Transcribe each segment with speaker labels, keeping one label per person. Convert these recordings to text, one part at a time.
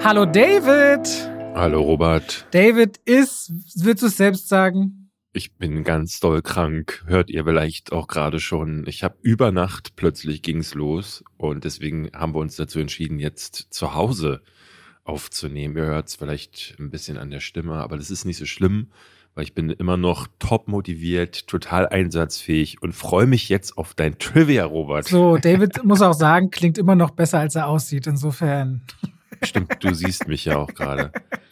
Speaker 1: Hallo David.
Speaker 2: Hallo Robert.
Speaker 1: David ist, willst du es selbst sagen?
Speaker 2: Ich bin ganz doll krank. Hört ihr vielleicht auch gerade schon. Ich habe über Nacht plötzlich ging's los und deswegen haben wir uns dazu entschieden, jetzt zu Hause aufzunehmen. Ihr hört es vielleicht ein bisschen an der Stimme, aber das ist nicht so schlimm, weil ich bin immer noch top motiviert, total einsatzfähig und freue mich jetzt auf dein Trivia, Robert.
Speaker 1: So, David muss auch sagen, klingt immer noch besser, als er aussieht. Insofern.
Speaker 2: Stimmt, du siehst mich ja auch gerade.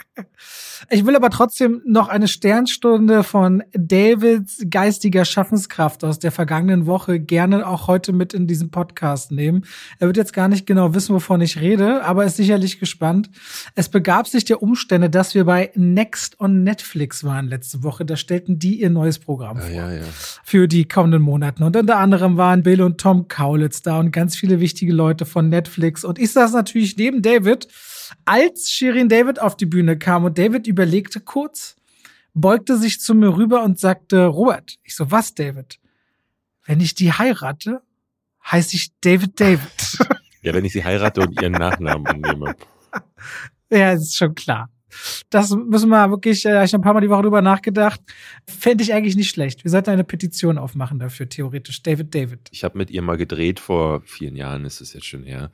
Speaker 1: Ich will aber trotzdem noch eine Sternstunde von Davids geistiger Schaffenskraft aus der vergangenen Woche gerne auch heute mit in diesen Podcast nehmen. Er wird jetzt gar nicht genau wissen, wovon ich rede, aber ist sicherlich gespannt. Es begab sich der Umstände, dass wir bei Next on Netflix waren letzte Woche. Da stellten die ihr neues Programm vor für die kommenden Monate. Und unter anderem waren Bill und Tom Kaulitz da und ganz viele wichtige Leute von Netflix. Und ich saß natürlich neben David, als Shirin David auf die Bühne kam, und David überlegte kurz, beugte sich zu mir rüber und sagte, Robert, ich so, was, David? Wenn ich die heirate, heiße ich David.
Speaker 2: Ja, wenn ich sie heirate und ihren Nachnamen annehme.
Speaker 1: Ja, ist schon klar. Das müssen wir wirklich, ich habe ein paar Mal die Woche drüber nachgedacht, fände ich eigentlich nicht schlecht. Wir sollten eine Petition aufmachen dafür, theoretisch. David.
Speaker 2: Ich habe mit ihr mal gedreht, vor vielen Jahren ist es jetzt schon her.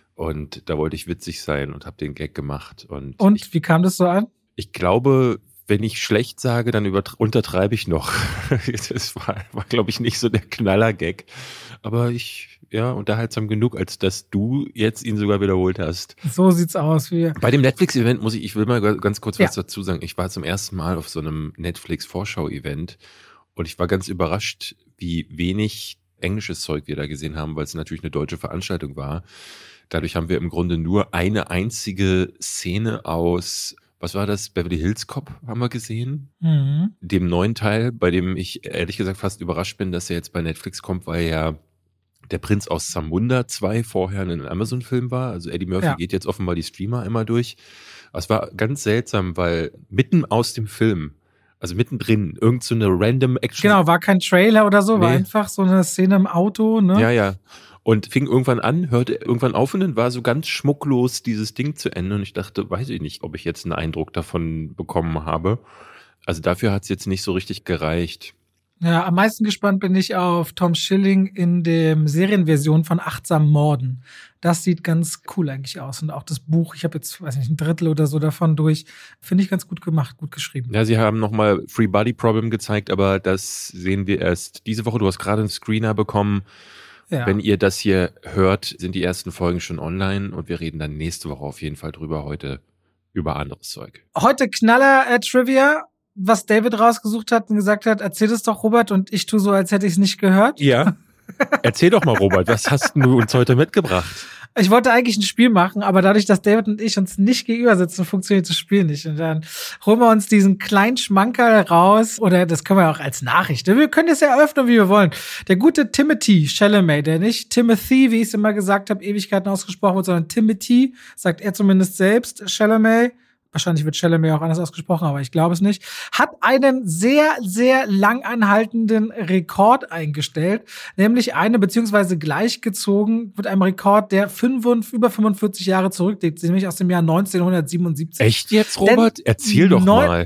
Speaker 2: Und da wollte ich witzig sein und habe den Gag gemacht. Und
Speaker 1: wie kam das so an?
Speaker 2: Ich glaube, wenn ich schlecht sage, dann untertreibe ich noch. Das war glaube ich, nicht so der Knaller-Gag. Aber unterhaltsam genug, als dass du jetzt ihn sogar wiederholt hast.
Speaker 1: So sieht's aus.
Speaker 2: Bei dem Netflix-Event ich will mal ganz kurz was dazu sagen. Ich war zum ersten Mal auf so einem Netflix-Vorschau-Event und ich war ganz überrascht, wie wenig englisches Zeug wir da gesehen haben, weil es natürlich eine deutsche Veranstaltung war. Dadurch haben wir im Grunde nur eine einzige Szene aus, was war das, Beverly Hills Cop haben wir gesehen.
Speaker 1: Mhm.
Speaker 2: Dem neuen Teil, bei dem ich ehrlich gesagt fast überrascht bin, dass er jetzt bei Netflix kommt, weil ja der Prinz aus Zamunda 2 vorher ein Amazon-Film war. Also Eddie Murphy geht jetzt offenbar die Streamer immer durch. Aber es war ganz seltsam, weil mitten aus dem Film, also mittendrin, irgend so eine random Action.
Speaker 1: Genau, war kein Trailer oder so, war einfach so eine Szene im Auto, ne?
Speaker 2: Ja. Und fing irgendwann an, hörte irgendwann auf und dann war so ganz schmucklos dieses Ding zu Ende. Und ich dachte, weiß ich nicht, ob ich jetzt einen Eindruck davon bekommen habe. Also dafür hat es jetzt nicht so richtig gereicht.
Speaker 1: Ja, am meisten gespannt bin ich auf Tom Schilling in der Serienversion von Achtsam Morden. Das sieht ganz cool eigentlich aus. Und auch das Buch, ich habe jetzt, weiß nicht, ein Drittel oder so davon durch. Finde ich ganz gut gemacht, gut geschrieben.
Speaker 2: Ja, sie haben nochmal Free Body Problem gezeigt, aber das sehen wir erst diese Woche. Du hast gerade einen Screener bekommen. Ja. Wenn ihr das hier hört, sind die ersten Folgen schon online und wir reden dann nächste Woche auf jeden Fall drüber, heute über anderes Zeug.
Speaker 1: Heute Knaller-Trivia, was David rausgesucht hat und gesagt hat, erzähl es doch, Robert, und ich tue so, als hätte ich es nicht gehört.
Speaker 2: Ja, erzähl doch mal, Robert, was hast du uns heute mitgebracht?
Speaker 1: Ich wollte eigentlich ein Spiel machen, aber dadurch, dass David und ich uns nicht gegenüber sitzen, funktioniert das Spiel nicht. Und dann holen wir uns diesen kleinen Schmankerl raus, oder das können wir auch als Nachricht. Wir können es ja eröffnen, wie wir wollen. Der gute Timothée Chalamet, der nicht Timothy, wie ich es immer gesagt habe, Ewigkeiten ausgesprochen wird, sondern Timothy, sagt er zumindest selbst, Chalamet. Wahrscheinlich wird Chalamet auch anders ausgesprochen, aber ich glaube es nicht, hat einen sehr, sehr lang anhaltenden Rekord eingestellt, nämlich beziehungsweise gleichgezogen mit einem Rekord, der über 45 Jahre zurückliegt, nämlich aus dem Jahr 1977.
Speaker 2: Echt jetzt, Robert? Erzähl doch mal.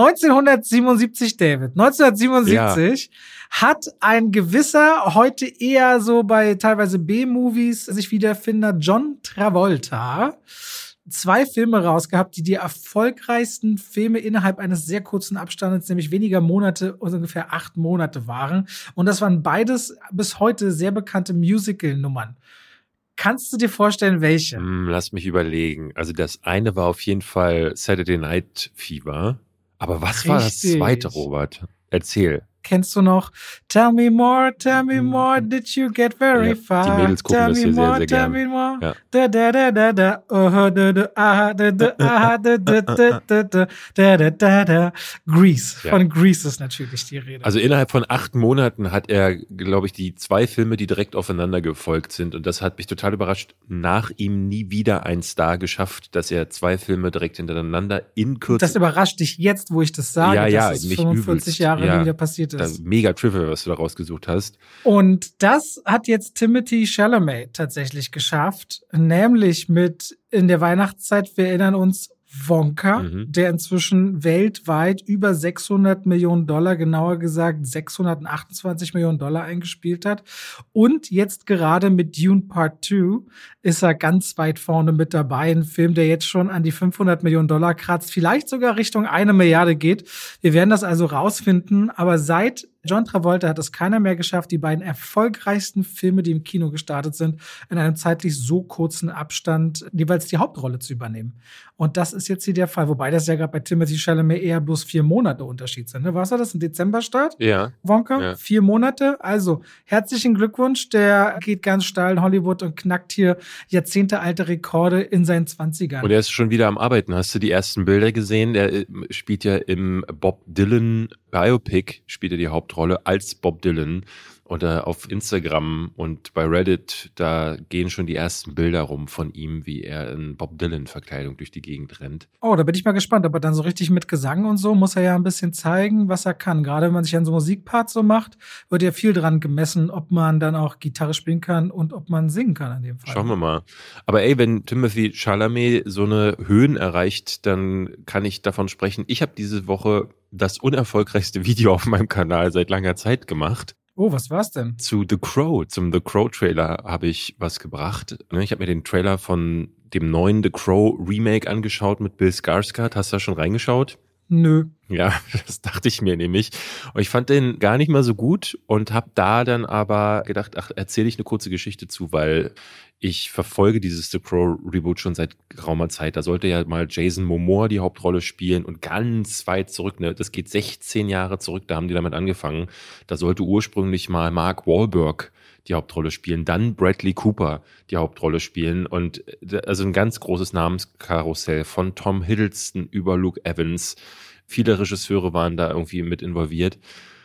Speaker 1: 1977, David. 1977 hat ein gewisser, heute eher so bei teilweise B-Movies sich wiederfindender John Travolta 2 Filme rausgehabt, die erfolgreichsten Filme innerhalb eines sehr kurzen Abstandes, nämlich weniger Monate, also ungefähr 8 Monate waren. Und das waren beides bis heute sehr bekannte Musical-Nummern. Kannst du dir vorstellen, welche?
Speaker 2: Lass mich überlegen. Also das eine war auf jeden Fall Saturday Night Fever. Aber was war das zweite, Robert? Erzähl.
Speaker 1: Kennst du noch? Tell me more, did you get very far?
Speaker 2: Die Mädels gucken das hier sehr, sehr gern.
Speaker 1: Tell me more,
Speaker 2: ja.
Speaker 1: Grease. Von Grease ist natürlich die Rede.
Speaker 2: Also innerhalb von 8 Monaten hat er, glaube ich, die 2 Filme, die direkt aufeinander gefolgt sind. Und das hat mich total überrascht. Nach ihm nie wieder ein Star geschafft, dass er 2 Filme direkt hintereinander in Kürze...
Speaker 1: Das überrascht dich jetzt, wo ich das sage,
Speaker 2: dass
Speaker 1: es 45 Jahre nie wieder passiert ist. es.
Speaker 2: Mega Trivia, was du da rausgesucht hast.
Speaker 1: Und das hat jetzt Timothée Chalamet tatsächlich geschafft, nämlich mit in der Weihnachtszeit, wir erinnern uns, Wonka, der inzwischen weltweit über 600 Millionen Dollar, genauer gesagt 628 Millionen Dollar eingespielt hat. Und jetzt gerade mit Dune Part 2 ist er ganz weit vorne mit dabei. Ein Film, der jetzt schon an die 500 Millionen Dollar kratzt, vielleicht sogar Richtung 1 Milliarde geht. Wir werden das also rausfinden. Aber seit John Travolta hat es keiner mehr geschafft, die beiden erfolgreichsten Filme, die im Kino gestartet sind, in einem zeitlich so kurzen Abstand jeweils die Hauptrolle zu übernehmen. Und das ist jetzt hier der Fall. Wobei das ja gerade bei Timothée Chalamet eher bloß 4 Monate Unterschied sind. Ne? Was war das? Ein Dezemberstart?
Speaker 2: Ja.
Speaker 1: Wonka?
Speaker 2: Ja.
Speaker 1: 4 Monate? Also, herzlichen Glückwunsch. Der geht ganz steil in Hollywood und knackt hier jahrzehntealte Rekorde in seinen 20ern.
Speaker 2: Und er ist schon wieder am Arbeiten. Hast du die ersten Bilder gesehen? Der spielt ja im Bob Dylan Biopic, spielt er die Hauptrolle als Bob Dylan. Und auf Instagram und bei Reddit, da gehen schon die ersten Bilder rum von ihm, wie er in Bob Dylan-Verkleidung durch die Gegend rennt.
Speaker 1: Oh, da bin ich mal gespannt. Aber dann so richtig mit Gesang und so muss er ja ein bisschen zeigen, was er kann. Gerade wenn man sich an so Musikparts so macht, wird ja viel dran gemessen, ob man dann auch Gitarre spielen kann und ob man singen kann in dem Fall.
Speaker 2: Schauen wir mal. Aber wenn Timothée Chalamet so eine Höhen erreicht, dann kann ich davon sprechen. Ich habe diese Woche das unerfolgreichste Video auf meinem Kanal seit langer Zeit gemacht.
Speaker 1: Oh, was war's denn?
Speaker 2: Zum The Crow-Trailer habe ich was gebracht. Ich habe mir den Trailer von dem neuen The Crow Remake angeschaut mit Bill Skarsgård. Hast du da schon reingeschaut?
Speaker 1: Nö.
Speaker 2: Ja, das dachte ich mir nämlich. Und ich fand den gar nicht mal so gut und habe da dann aber gedacht, erzähle ich eine kurze Geschichte zu, weil ich verfolge dieses The Crow Reboot schon seit geraumer Zeit. Da sollte ja mal Jason Momoa die Hauptrolle spielen und ganz weit zurück, ne, das geht 16 Jahre zurück, da haben die damit angefangen. Da sollte ursprünglich mal Mark Wahlberg die Hauptrolle spielen, dann Bradley Cooper die Hauptrolle spielen und also ein ganz großes Namenskarussell von Tom Hiddleston über Luke Evans. Viele Regisseure waren da irgendwie mit involviert.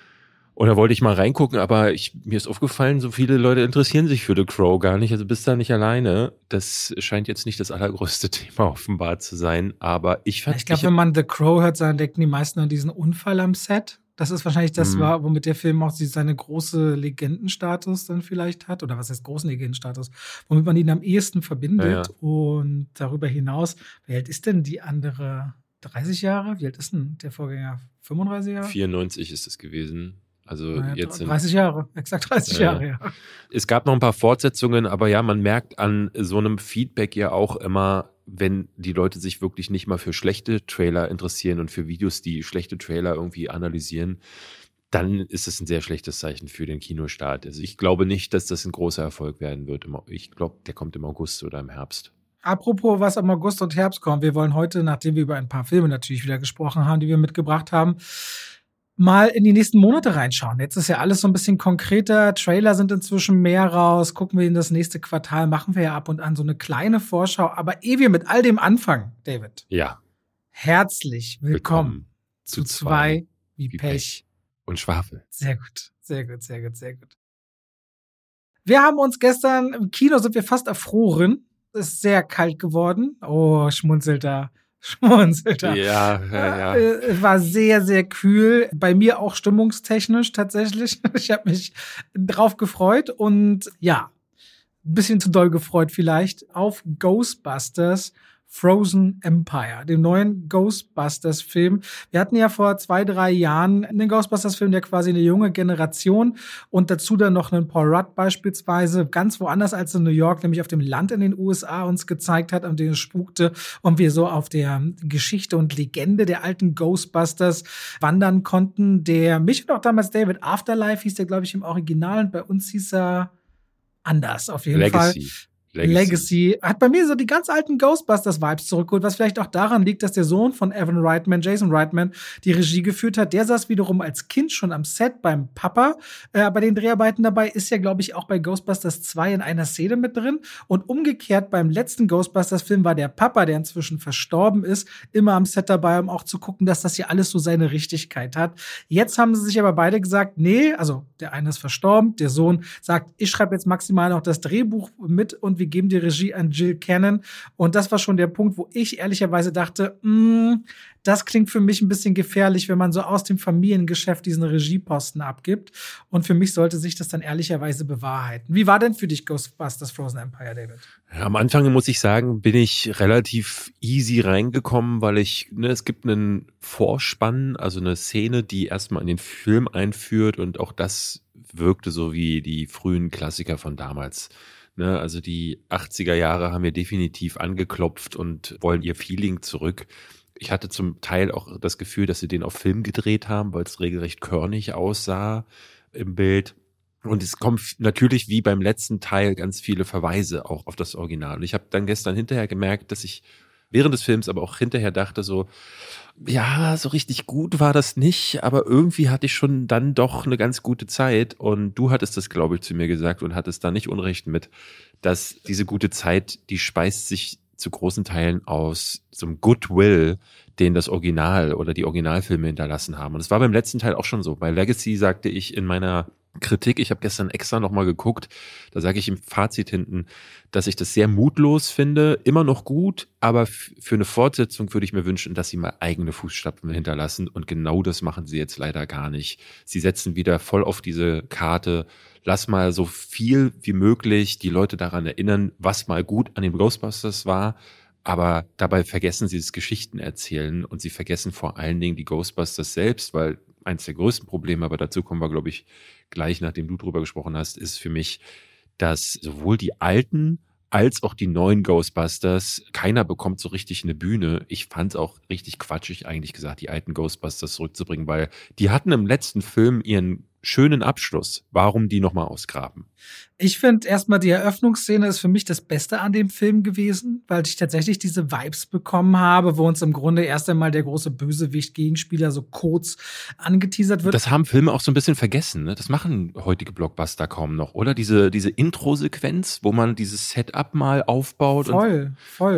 Speaker 2: Und da wollte ich mal reingucken, aber mir ist aufgefallen, so viele Leute interessieren sich für The Crow gar nicht. Also bist da nicht alleine. Das scheint jetzt nicht das allergrößte Thema offenbar zu sein. Aber ich
Speaker 1: glaube, wenn man The Crow hört, dann denken die meisten an diesen Unfall am Set. Das ist wahrscheinlich das, womit der Film auch seine große Legendenstatus dann vielleicht hat. Oder was heißt großen Legendenstatus? Womit man ihn am ehesten verbindet. Ja. Und darüber hinaus, wie alt ist denn die andere? 30 Jahre? Wie alt ist denn der Vorgänger? 35 Jahre?
Speaker 2: 94 ist es gewesen. Also jetzt
Speaker 1: 30 Jahre, exakt 30 Jahre, ja.
Speaker 2: Es gab noch ein paar Fortsetzungen, aber ja, man merkt an so einem Feedback ja auch immer, wenn die Leute sich wirklich nicht mal für schlechte Trailer interessieren und für Videos, die schlechte Trailer irgendwie analysieren, dann ist es ein sehr schlechtes Zeichen für den Kinostart. Also ich glaube nicht, dass das ein großer Erfolg werden wird. Ich glaube, der kommt im August oder im Herbst.
Speaker 1: Apropos, was im August und Herbst kommt. Wir wollen heute, nachdem wir über ein paar Filme natürlich wieder gesprochen haben, die wir mitgebracht haben, mal in die nächsten Monate reinschauen. Jetzt ist ja alles so ein bisschen konkreter. Trailer sind inzwischen mehr raus. Gucken wir in das nächste Quartal, machen wir ja ab und an so eine kleine Vorschau. Aber ehe wir mit all dem anfangen, David.
Speaker 2: Ja.
Speaker 1: Herzlich willkommen zu 2 wie Pech
Speaker 2: und Schwafel.
Speaker 1: Sehr gut, sehr gut, sehr gut, sehr gut. Wir haben uns gestern, im Kino sind wir fast erfroren. Es ist sehr kalt geworden. Oh, schmunzelt er.
Speaker 2: Ja.
Speaker 1: War sehr, sehr kühl. Bei mir auch stimmungstechnisch tatsächlich. Ich habe mich drauf gefreut und ja, ein bisschen zu doll gefreut vielleicht auf Ghostbusters Frozen Empire, dem neuen Ghostbusters-Film. Wir hatten ja vor 2-3 Jahren einen Ghostbusters-Film, der quasi eine junge Generation und dazu dann noch einen Paul Rudd beispielsweise ganz woanders als in New York, nämlich auf dem Land in den USA uns gezeigt hat, an dem es spukte und wir so auf der Geschichte und Legende der alten Ghostbusters wandern konnten. Der mich und auch damals David Afterlife hieß der, glaube ich, im Original und bei uns hieß er anders auf jeden Fall. Legacy hat bei mir so die ganz alten Ghostbusters-Vibes zurückgeholt, was vielleicht auch daran liegt, dass der Sohn von Evan Reitman, Jason Reitman, die Regie geführt hat. Der saß wiederum als Kind schon am Set beim Papa bei den Dreharbeiten dabei, ist ja, glaube ich, auch bei Ghostbusters 2 in einer Szene mit drin. Und umgekehrt beim letzten Ghostbusters-Film war der Papa, der inzwischen verstorben ist, immer am Set dabei, um auch zu gucken, dass das hier alles so seine Richtigkeit hat. Jetzt haben sie sich aber beide gesagt, nee, also der eine ist verstorben, der Sohn sagt, ich schreibe jetzt maximal noch das Drehbuch mit und wir geben die Regie an Jill Cannon. Und das war schon der Punkt, wo ich ehrlicherweise dachte, das klingt für mich ein bisschen gefährlich, wenn man so aus dem Familiengeschäft diesen Regieposten abgibt. Und für mich sollte sich das dann ehrlicherweise bewahrheiten. Wie war denn für dich Ghostbusters Frozen Empire, David?
Speaker 2: Ja, am Anfang, muss ich sagen, bin ich relativ easy reingekommen, weil es gibt einen Vorspann, also eine Szene, die erstmal in den Film einführt, und auch das wirkte so wie die frühen Klassiker von damals. Also die 80er Jahre haben mir definitiv angeklopft und wollen ihr Feeling zurück. Ich hatte zum Teil auch das Gefühl, dass sie den auf Film gedreht haben, weil es regelrecht körnig aussah im Bild. Und es kommen natürlich wie beim letzten Teil ganz viele Verweise auch auf das Original. Und ich habe dann gestern hinterher gemerkt, dass ich während des Films, aber auch hinterher dachte so, ja, so richtig gut war das nicht, aber irgendwie hatte ich schon dann doch eine ganz gute Zeit. Und du hattest das, glaube ich, zu mir gesagt und hattest da nicht Unrecht mit, dass diese gute Zeit, die speist sich zu großen Teilen aus so einem Goodwill, den das Original oder die Originalfilme hinterlassen haben. Und es war beim letzten Teil auch schon so. Bei Legacy sagte ich in meiner Kritik, ich habe gestern extra nochmal geguckt, da sage ich im Fazit hinten, dass ich das sehr mutlos finde, immer noch gut, aber für eine Fortsetzung würde ich mir wünschen, dass sie mal eigene Fußstapfen hinterlassen, und genau das machen sie jetzt leider gar nicht. Sie setzen wieder voll auf diese Karte, lass mal so viel wie möglich die Leute daran erinnern, was mal gut an den Ghostbusters war, aber dabei vergessen sie das Geschichten erzählen, und sie vergessen vor allen Dingen die Ghostbusters selbst, weil eins der größten Probleme, aber dazu kommen wir, glaube ich, gleich, nachdem du drüber gesprochen hast, ist für mich, dass sowohl die alten als auch die neuen Ghostbusters, keiner bekommt so richtig eine Bühne. Ich fand es auch richtig quatschig, eigentlich gesagt, die alten Ghostbusters zurückzubringen, weil die hatten im letzten Film ihren schönen Abschluss. Warum die nochmal ausgraben?
Speaker 1: Ich finde erstmal, die Eröffnungsszene ist für mich das Beste an dem Film gewesen, weil ich tatsächlich diese Vibes bekommen habe, wo uns im Grunde erst einmal der große Bösewicht-Gegenspieler so kurz angeteasert wird.
Speaker 2: Das haben Filme auch so ein bisschen vergessen, ne? Das machen heutige Blockbuster kaum noch, oder? Diese Intro-Sequenz, wo man dieses Setup mal aufbaut.
Speaker 1: Voll.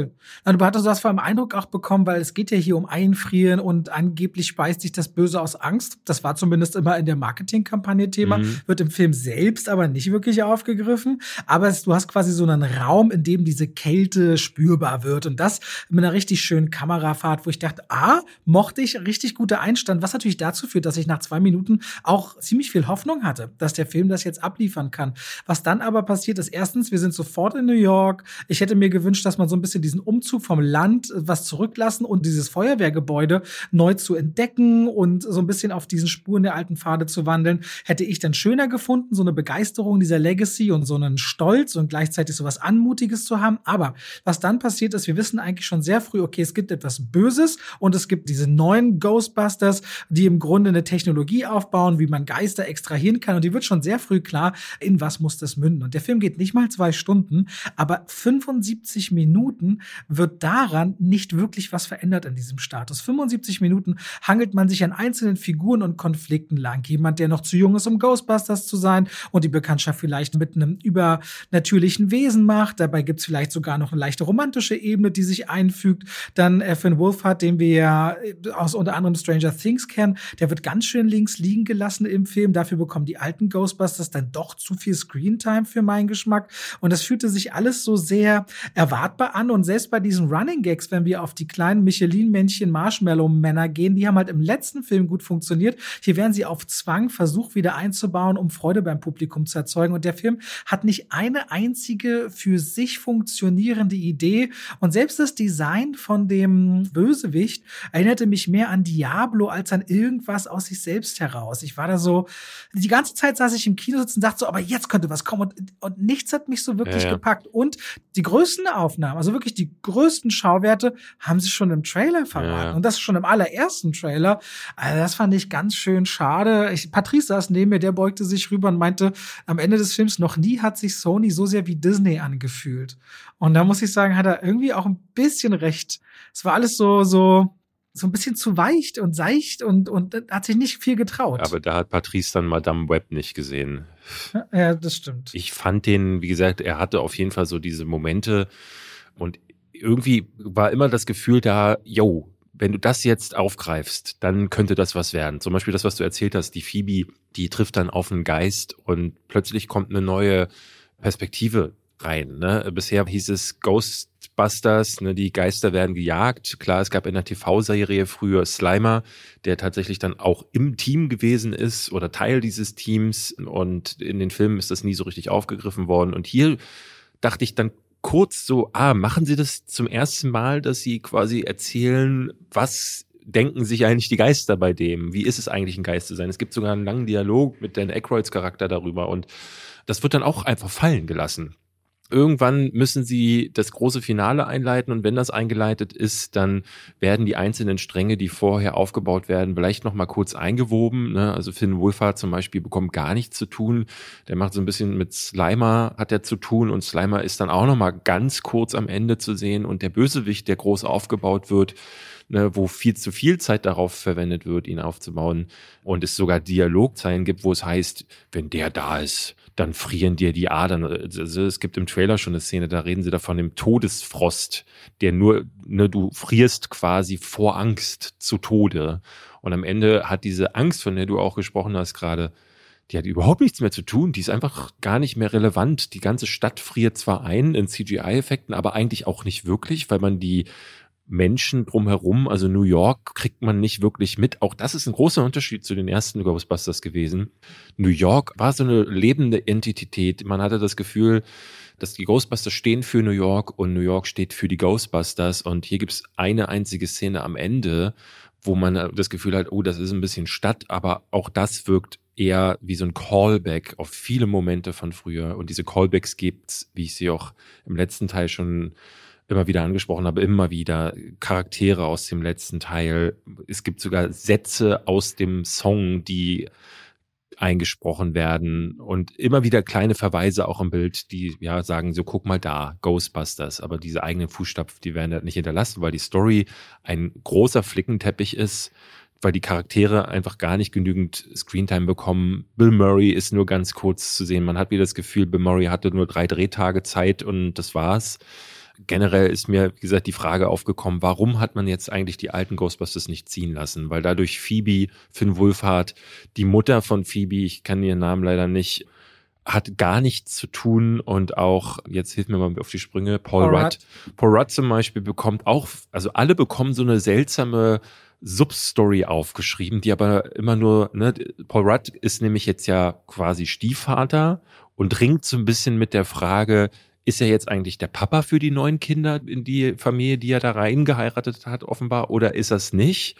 Speaker 1: Du hattest das vor allem Eindruck auch bekommen, weil es geht ja hier um Einfrieren und angeblich speist sich das Böse aus Angst. Das war zumindest immer in der Marketingkampagne Thema, wird im Film selbst aber nicht wirklich aufgegriffen. Aber du hast quasi so einen Raum, in dem diese Kälte spürbar wird. Und das mit einer richtig schönen Kamerafahrt, wo ich dachte, mochte ich, richtig guter Einstand, was natürlich dazu führt, dass ich nach 2 Minuten auch ziemlich viel Hoffnung hatte, dass der Film das jetzt abliefern kann. Was dann aber passiert ist, erstens, wir sind sofort in New York. Ich hätte mir gewünscht, dass man so ein bisschen diesen Umzug vom Land was zurücklassen und dieses Feuerwehrgebäude neu zu entdecken und so ein bisschen auf diesen Spuren der alten Pfade zu wandeln, hätte ich dann schöner gefunden, so eine Begeisterung dieser Legacy und so einen Stolz und gleichzeitig so was Anmutiges zu haben. Aber was dann passiert ist, wir wissen eigentlich schon sehr früh, okay, es gibt etwas Böses und es gibt diese neuen Ghostbusters, die im Grunde eine Technologie aufbauen, wie man Geister extrahieren kann, und die wird schon sehr früh klar, in was muss das münden. Und der Film geht nicht mal 2 Stunden, aber 75 Minuten wird daran nicht wirklich was verändert in diesem Status. 75 Minuten hangelt man sich an einzelnen Figuren und Konflikten lang. Jemand, der noch zu jung ist, um Ghostbusters zu sein und die Bekanntschaft vielleicht mit einem übernatürlichen Wesen macht. Dabei gibt's vielleicht sogar noch eine leichte romantische Ebene, die sich einfügt. Dann Finn Wolfhard, den wir ja aus unter anderem Stranger Things kennen, der wird ganz schön links liegen gelassen im Film. Dafür bekommen die alten Ghostbusters dann doch zu viel Screentime für meinen Geschmack. Und das fühlte sich alles so sehr erwartbar an. Und selbst bei diesen Running Gags, wenn wir auf die kleinen Michelin-Männchen Marshmallow-Männer gehen, die haben halt im letzten Film gut funktioniert. Hier werden sie auf Zwang versucht wieder einzubauen, um Freude beim Publikum zu erzeugen. Und der Film hat nicht eine einzige für sich funktionierende Idee. Und selbst das Design von dem Bösewicht erinnerte mich mehr an Diablo als an irgendwas aus sich selbst heraus. Ich war da so, die ganze Zeit saß ich im Kino sitzen und dachte so, aber jetzt könnte was kommen. Und nichts hat mich so wirklich gepackt. Und die größten Aufnahmen, also wirklich die größten Schauwerte, haben sie schon im Trailer verraten. Ja. Und das schon im allerersten Trailer. Also das fand ich ganz schön schade. Patrice saß neben mir, der beugte sich rüber und meinte, am Ende des Films, noch nie hat sich Sony so sehr wie Disney angefühlt. Und da muss ich sagen, hat er irgendwie auch ein bisschen recht. Es war alles so ein bisschen zu weich und seicht und hat sich nicht viel getraut.
Speaker 2: Aber da hat Patrice dann Madame Web nicht gesehen.
Speaker 1: Ja, das stimmt.
Speaker 2: Ich fand den, wie gesagt, er hatte auf jeden Fall so diese Momente und irgendwie war immer das Gefühl da, wenn du das jetzt aufgreifst, dann könnte das was werden. Zum Beispiel das, was du erzählt hast, die Phoebe, die trifft dann auf einen Geist und plötzlich kommt eine neue Perspektive rein. Ne? Bisher hieß es Ghostbusters, ne? Die Geister werden gejagt. Klar, es gab in der TV-Serie früher Slimer, der tatsächlich dann auch im Team gewesen ist oder Teil dieses Teams. Und in den Filmen ist das nie so richtig aufgegriffen worden. Und hier dachte ich dann kurz so, machen Sie das zum ersten Mal, dass Sie quasi erzählen, was denken sich eigentlich die Geister bei dem? Wie ist es eigentlich, ein Geist zu sein? Es gibt sogar einen langen Dialog mit Dan Aykroyds Charakter darüber und das wird dann auch einfach fallen gelassen. Irgendwann müssen sie das große Finale einleiten und wenn das eingeleitet ist, dann werden die einzelnen Stränge, die vorher aufgebaut werden, vielleicht noch mal kurz eingewoben. Ne? Also Finn Wolfhard zum Beispiel bekommt gar nichts zu tun. Der macht so ein bisschen mit Slimer, hat er zu tun und Slimer ist dann auch noch mal ganz kurz am Ende zu sehen und der Bösewicht, der groß aufgebaut wird, ne, wo viel zu viel Zeit darauf verwendet wird, ihn aufzubauen und es sogar Dialogzeilen gibt, wo es heißt, wenn der da ist, dann frieren dir die Adern. Also es gibt im Trailer schon eine Szene, da reden sie da von dem Todesfrost, der nur, ne, du frierst quasi vor Angst zu Tode. Und am Ende hat diese Angst, von der du auch gesprochen hast gerade, die hat überhaupt nichts mehr zu tun. Die ist einfach gar nicht mehr relevant. Die ganze Stadt friert zwar ein in CGI-Effekten, aber eigentlich auch nicht wirklich, weil man die Menschen drumherum, also New York, kriegt man nicht wirklich mit. Auch das ist ein großer Unterschied zu den ersten Ghostbusters gewesen. New York war so eine lebende Entität. Man hatte das Gefühl, dass die Ghostbusters stehen für New York und New York steht für die Ghostbusters. Und hier gibt's eine einzige Szene am Ende, wo man das Gefühl hat, oh, das ist ein bisschen Stadt, aber auch das wirkt eher wie so ein Callback auf viele Momente von früher. Und diese Callbacks gibt's, wie ich sie auch im letzten Teil schon immer wieder angesprochen habe, immer wieder Charaktere aus dem letzten Teil. Es gibt sogar Sätze aus dem Song, die eingesprochen werden und immer wieder kleine Verweise auch im Bild, die ja sagen, so guck mal da, Ghostbusters, aber diese eigenen Fußstapfen, die werden halt nicht hinterlassen, weil die Story ein großer Flickenteppich ist, weil die Charaktere einfach gar nicht genügend Screentime bekommen. Bill Murray ist nur ganz kurz zu sehen. Man hat wieder das Gefühl, Bill Murray hatte nur 3 Drehtage Zeit und das war's. Generell ist mir, wie gesagt, die Frage aufgekommen, warum hat man jetzt eigentlich die alten Ghostbusters nicht ziehen lassen? Weil dadurch Phoebe, Finn Wolfhard, die Mutter von Phoebe, ich kann ihren Namen leider nicht, hat gar nichts zu tun und auch, jetzt hilft mir mal auf die Sprünge, Paul Rudd. Paul Rudd zum Beispiel bekommt auch, also alle bekommen so eine seltsame Substory aufgeschrieben, die aber immer nur, ne, Paul Rudd ist nämlich jetzt ja quasi Stiefvater und ringt so ein bisschen mit der Frage, ist er jetzt eigentlich der Papa für die 9 Kinder in die Familie, die er da reingeheiratet hat, offenbar, oder ist er es nicht?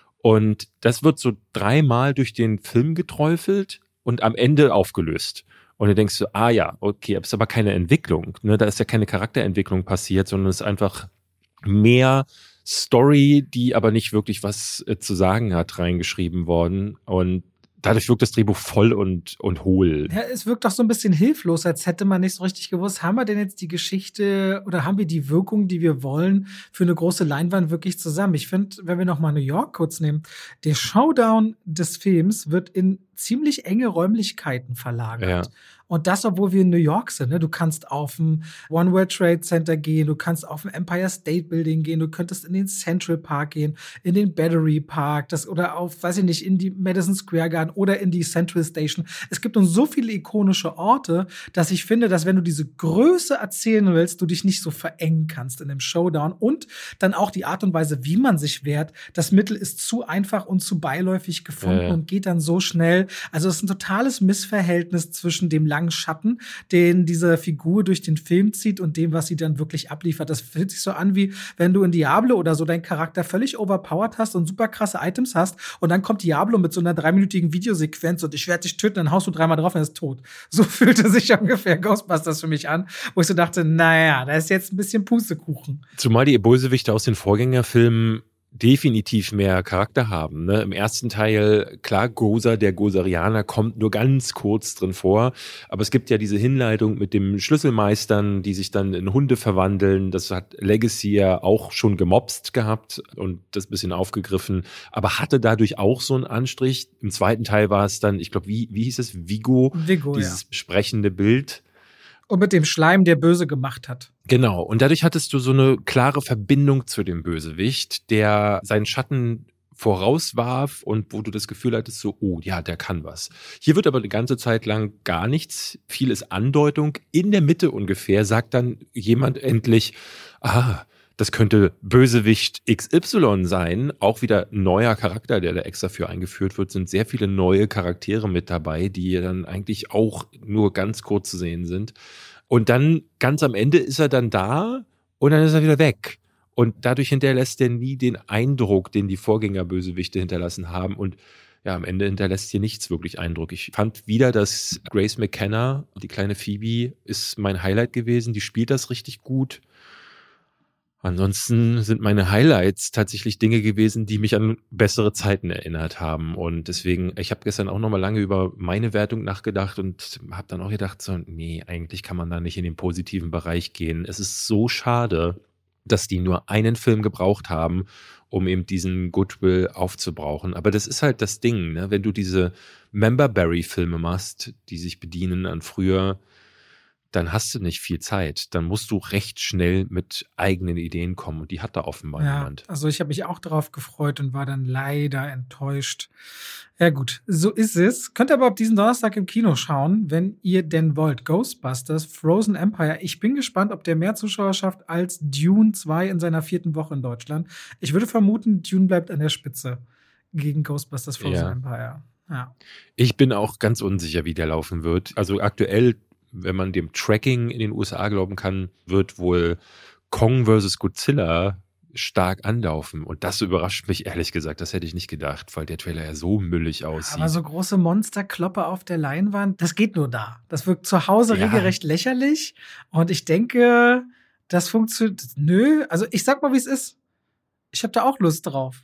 Speaker 2: Und das wird so 3-mal durch den Film geträufelt und am Ende aufgelöst. Und du denkst so, ja, okay, es ist aber keine Entwicklung, ne? Da ist ja keine Charakterentwicklung passiert, sondern es ist einfach mehr Story, die aber nicht wirklich was zu sagen hat, reingeschrieben worden. Und dadurch wirkt das Drehbuch voll und hohl.
Speaker 1: Ja, es wirkt doch so ein bisschen hilflos, als hätte man nicht so richtig gewusst, haben wir denn jetzt die Geschichte oder haben wir die Wirkung, die wir wollen, für eine große Leinwand wirklich zusammen? Ich finde, wenn wir noch mal New York kurz nehmen, der Showdown des Films wird in ziemlich enge Räumlichkeiten verlagert.
Speaker 2: Ja.
Speaker 1: Und das, obwohl wir in New York sind. Ne? Du kannst auf dem One World Trade Center gehen, du kannst auf dem Empire State Building gehen, du könntest in den Central Park gehen, in den Battery Park, oder auf, weiß ich nicht, in die Madison Square Garden oder in die Central Station. Es gibt uns so viele ikonische Orte, dass ich finde, dass wenn du diese Größe erzählen willst, du dich nicht so verengen kannst in dem Showdown und dann auch die Art und Weise, wie man sich wehrt. Das Mittel ist zu einfach und zu beiläufig gefunden und geht dann so schnell. Also es ist ein totales Missverhältnis zwischen dem langen Schatten, den diese Figur durch den Film zieht und dem, was sie dann wirklich abliefert. Das fühlt sich so an, wie wenn du in Diablo oder so deinen Charakter völlig overpowered hast und super krasse Items hast und dann kommt Diablo mit so einer 3-minütigen Videosequenz und ich werde dich töten, dann haust du 3-mal drauf und er ist tot. So fühlte sich ungefähr Ghostbusters für mich an, wo ich so dachte, naja, da ist jetzt ein bisschen Pustekuchen.
Speaker 2: Zumal die Bösewichte aus den Vorgängerfilmen definitiv mehr Charakter haben. Ne? Im ersten Teil, klar, Gozer, der Gozerianer, kommt nur ganz kurz drin vor, aber es gibt ja diese Hinleitung mit dem Schlüsselmeistern, die sich dann in Hunde verwandeln. Das hat Legacy ja auch schon gemobst gehabt und das bisschen aufgegriffen, aber hatte dadurch auch so einen Anstrich. Im zweiten Teil war es dann, ich glaube, wie hieß es? Vigo, dieses sprechende Bild.
Speaker 1: Und mit dem Schleim, der böse gemacht hat.
Speaker 2: Genau. Und dadurch hattest du so eine klare Verbindung zu dem Bösewicht, der seinen Schatten vorauswarf und wo du das Gefühl hattest, so, oh ja, der kann was. Hier wird aber eine ganze Zeit lang gar nichts, viel ist Andeutung. In der Mitte ungefähr sagt dann jemand endlich, das könnte Bösewicht XY sein. Auch wieder neuer Charakter, der da extra für eingeführt wird. Sind sehr viele neue Charaktere mit dabei, die dann eigentlich auch nur ganz kurz zu sehen sind. Und dann ganz am Ende ist er dann da und dann ist er wieder weg. Und dadurch hinterlässt er nie den Eindruck, den die Vorgängerbösewichte hinterlassen haben. Und ja, am Ende hinterlässt hier nichts wirklich Eindruck. Ich fand wieder, dass Grace McKenna, die kleine Phoebe, ist mein Highlight gewesen. Die spielt das richtig gut. Ansonsten sind meine Highlights tatsächlich Dinge gewesen, die mich an bessere Zeiten erinnert haben. Und deswegen, ich habe gestern auch nochmal lange über meine Wertung nachgedacht und habe dann auch gedacht, so, nee, eigentlich kann man da nicht in den positiven Bereich gehen. Es ist so schade, dass die nur einen Film gebraucht haben, um eben diesen Goodwill aufzubrauchen. Aber das ist halt das Ding, ne? Wenn du diese Memberberry-Filme machst, die sich bedienen an früher, dann hast du nicht viel Zeit. Dann musst du recht schnell mit eigenen Ideen kommen. Und die hat da offenbar niemand.
Speaker 1: Also ich habe mich auch darauf gefreut und war dann leider enttäuscht. Ja gut, so ist es. Könnt ihr aber ab diesen Donnerstag im Kino schauen, wenn ihr denn wollt. Ghostbusters, Frozen Empire. Ich bin gespannt, ob der mehr Zuschauer schafft als Dune 2 in seiner 4. Woche in Deutschland. Ich würde vermuten, Dune bleibt an der Spitze gegen Ghostbusters, Frozen Empire. Ja.
Speaker 2: Ich bin auch ganz unsicher, wie der laufen wird. Also aktuell, wenn man dem Tracking in den USA glauben kann, wird wohl Kong vs. Godzilla stark anlaufen. Und das überrascht mich ehrlich gesagt. Das hätte ich nicht gedacht, weil der Trailer ja so müllig aussieht.
Speaker 1: Aber so große Monsterklopper auf der Leinwand, das geht nur da. Das wirkt zu Hause regelrecht lächerlich. Und ich denke, das funktioniert. Nö, also ich sag mal, wie es ist. Ich habe da auch Lust drauf.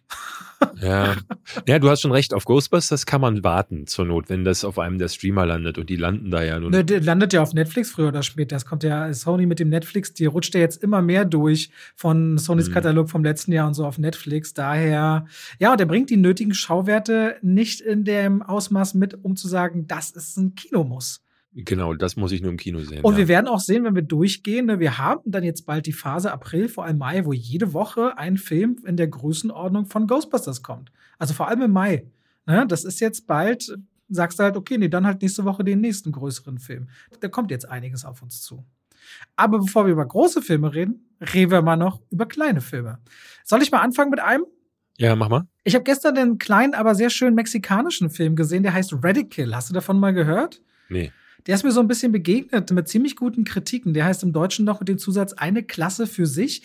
Speaker 2: Ja, du hast schon recht. Auf Ghostbusters kann man warten, zur Not, wenn das auf einem der Streamer landet. Und die landen da ja nur.
Speaker 1: Ne, der landet ja auf Netflix früher oder später. Das kommt ja Sony mit dem Netflix, die rutscht ja jetzt immer mehr durch von Sonys Katalog vom letzten Jahr und so auf Netflix. Daher, ja, und der bringt die nötigen Schauwerte nicht in dem Ausmaß mit, um zu sagen, das ist ein Kinomuss.
Speaker 2: Genau, das muss ich nur im Kino sehen.
Speaker 1: Und wir werden auch sehen, wenn wir durchgehen, ne, wir haben dann jetzt bald die Phase April, vor allem Mai, wo jede Woche ein Film in der Größenordnung von Ghostbusters kommt. Also vor allem im Mai. Ne, das ist jetzt bald, sagst du halt, okay, nee, dann halt nächste Woche den nächsten größeren Film. Da kommt jetzt einiges auf uns zu. Aber bevor wir über große Filme reden, reden wir mal noch über kleine Filme. Soll ich mal anfangen mit einem?
Speaker 2: Ja, mach mal.
Speaker 1: Ich habe gestern einen kleinen, aber sehr schönen mexikanischen Film gesehen, der heißt Radical. Hast du davon mal gehört?
Speaker 2: Nee.
Speaker 1: Der ist mir so ein bisschen begegnet mit ziemlich guten Kritiken. Der heißt im Deutschen noch mit dem Zusatz eine Klasse für sich.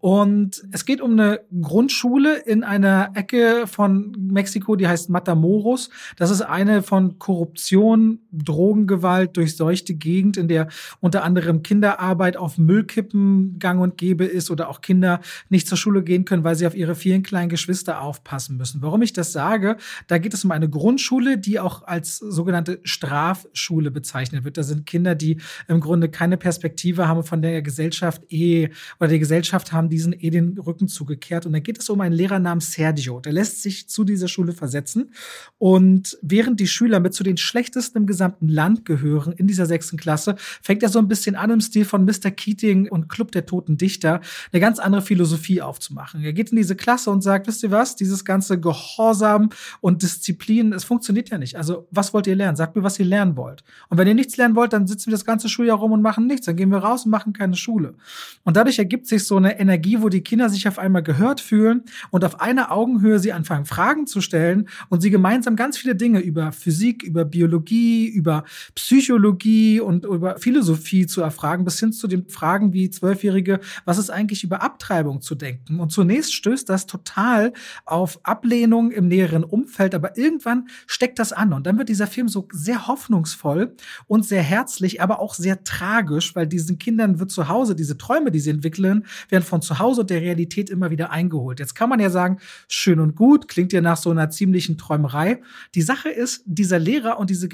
Speaker 1: Und es geht um eine Grundschule in einer Ecke von Mexiko, die heißt Matamoros. Das ist eine von Korruption, Drogengewalt durchseuchte Gegend, in der unter anderem Kinderarbeit auf Müllkippen gang und gäbe ist oder auch Kinder nicht zur Schule gehen können, weil sie auf ihre vielen kleinen Geschwister aufpassen müssen. Warum ich das sage, da geht es um eine Grundschule, die auch als sogenannte Strafschule bezeichnet wird. Da sind Kinder, die im Grunde keine Perspektive haben, von der Gesellschaft die Gesellschaft haben diesen den Rücken zugekehrt. Und da geht es um einen Lehrer namens Sergio. Der lässt sich zu dieser Schule versetzen. Und während die Schüler mit zu den schlechtesten im gesamten Land gehören, in dieser 6. Klasse, fängt er so ein bisschen an, im Stil von Mr. Keating und Club der Toten Dichter eine ganz andere Philosophie aufzumachen. Er geht in diese Klasse und sagt, wisst ihr was, dieses ganze Gehorsam und Disziplin, es funktioniert ja nicht. Also, was wollt ihr lernen? Sagt mir, was ihr lernen wollt. Und wenn ihr nichts lernen wollt, dann sitzen wir das ganze Schuljahr rum und machen nichts. Dann gehen wir raus und machen keine Schule. Und dadurch ergibt sich so eine Energie, wo die Kinder sich auf einmal gehört fühlen und auf einer Augenhöhe sie anfangen, Fragen zu stellen und sie gemeinsam ganz viele Dinge über Physik, über Biologie, über Psychologie und über Philosophie zu erfragen, bis hin zu den Fragen wie 12-Jährige, was ist eigentlich über Abtreibung zu denken? Und zunächst stößt das total auf Ablehnung im näheren Umfeld, aber irgendwann steckt das an und dann wird dieser Film so sehr hoffnungsvoll und sehr herzlich, aber auch sehr tragisch, weil diesen Kindern wird zu Hause, diese Träume, die sie entwickeln, werden von zu Hause und der Realität immer wieder eingeholt. Jetzt kann man ja sagen, schön und gut, klingt ja nach so einer ziemlichen Träumerei. Die Sache ist, dieser Lehrer und diese Geschichte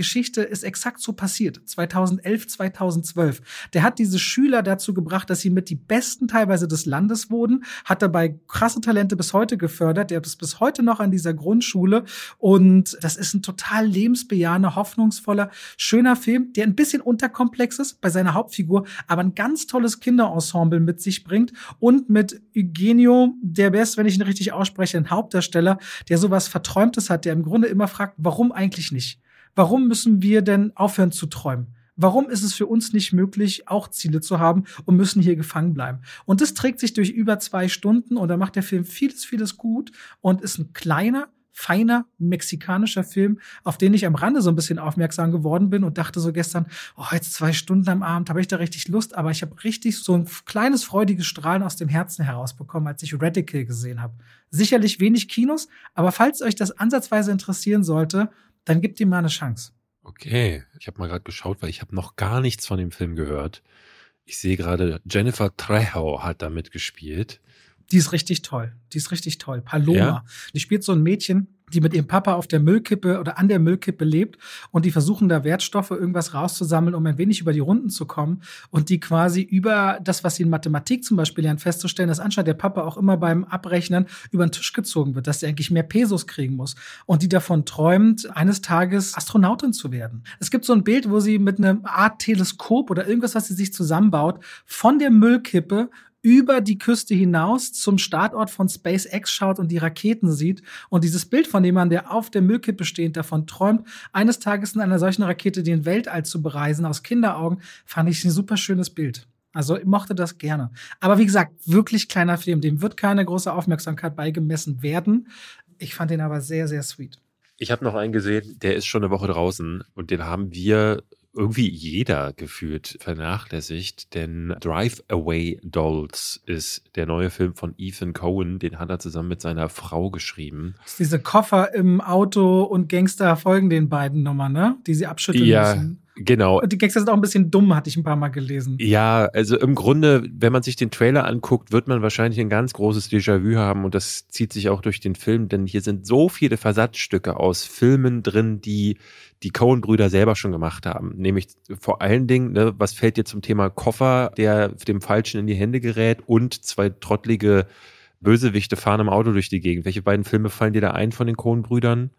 Speaker 1: ist exakt so passiert. 2011, 2012. Der hat diese Schüler dazu gebracht, dass sie mit die Besten teilweise des Landes wurden, hat dabei krasse Talente bis heute gefördert. Der ist bis heute noch an dieser Grundschule. Und das ist ein total lebensbejahender, hoffnungsvoller, schöner Film, der ein bisschen unterkomplex ist bei seiner Hauptfigur, aber ein ganz tolles Kinderensemble mit sich bringt und mit Eugenio Derbez, wenn ich ihn richtig ausspreche, ein Hauptdarsteller, der sowas Verträumtes hat, der im Grunde immer fragt, warum eigentlich nicht? Warum müssen wir denn aufhören zu träumen? Warum ist es für uns nicht möglich, auch Ziele zu haben und müssen hier gefangen bleiben? Und das trägt sich durch über 2 Stunden und da macht der Film vieles gut und ist ein kleiner, feiner mexikanischer Film, auf den ich am Rande so ein bisschen aufmerksam geworden bin und dachte so gestern, oh, jetzt 2 Stunden am Abend, habe ich da richtig Lust, aber ich habe richtig so ein kleines freudiges Strahlen aus dem Herzen herausbekommen, als ich Radical gesehen habe. Sicherlich wenig Kinos, aber falls euch das ansatzweise interessieren sollte, dann gebt ihm mal eine Chance.
Speaker 2: Okay, ich habe mal gerade geschaut, weil ich habe noch gar nichts von dem Film gehört. Ich sehe gerade, Jennifer Trejo hat da mitgespielt.
Speaker 1: Die ist richtig toll. Paloma.
Speaker 2: Ja?
Speaker 1: Die spielt so ein Mädchen, die mit ihrem Papa auf der Müllkippe oder an der Müllkippe lebt und die versuchen da Wertstoffe irgendwas rauszusammeln, um ein wenig über die Runden zu kommen und die quasi über das, was sie in Mathematik zum Beispiel lernen, festzustellen, dass anscheinend der Papa auch immer beim Abrechnen über den Tisch gezogen wird, dass er eigentlich mehr Pesos kriegen muss und die davon träumt, eines Tages Astronautin zu werden. Es gibt so ein Bild, wo sie mit einer Art Teleskop oder irgendwas, was sie sich zusammenbaut, von der Müllkippe über die Küste hinaus zum Startort von SpaceX schaut und die Raketen sieht. Und dieses Bild von jemandem, der auf der Müllkippe stehend davon träumt, eines Tages in einer solchen Rakete den Weltall zu bereisen, aus Kinderaugen, fand ich ein super schönes Bild. Also ich mochte das gerne. Aber wie gesagt, wirklich kleiner Film. Dem wird keine große Aufmerksamkeit beigemessen werden. Ich fand den aber sehr, sehr sweet.
Speaker 2: Ich habe noch einen gesehen, der ist schon eine Woche draußen und den haben wir irgendwie jeder gefühlt vernachlässigt, denn Drive Away Dolls ist der neue Film von Ethan Coen, den hat er zusammen mit seiner Frau geschrieben.
Speaker 1: Das ist diese Koffer im Auto und Gangster folgen den beiden Nummer, ne? Die sie abschütteln müssen.
Speaker 2: Genau.
Speaker 1: Und die Gangster sind auch ein bisschen dumm, hatte ich ein paar Mal gelesen.
Speaker 2: Ja, also im Grunde, wenn man sich den Trailer anguckt, wird man wahrscheinlich ein ganz großes Déjà-vu haben und das zieht sich auch durch den Film, denn hier sind so viele Versatzstücke aus Filmen drin, die Coen-Brüder selber schon gemacht haben. Nämlich vor allen Dingen, ne, was fällt dir zum Thema Koffer, der dem Falschen in die Hände gerät und 2 trottlige Bösewichte fahren im Auto durch die Gegend. Welche beiden Filme fallen dir da ein von den Coen-Brüdern?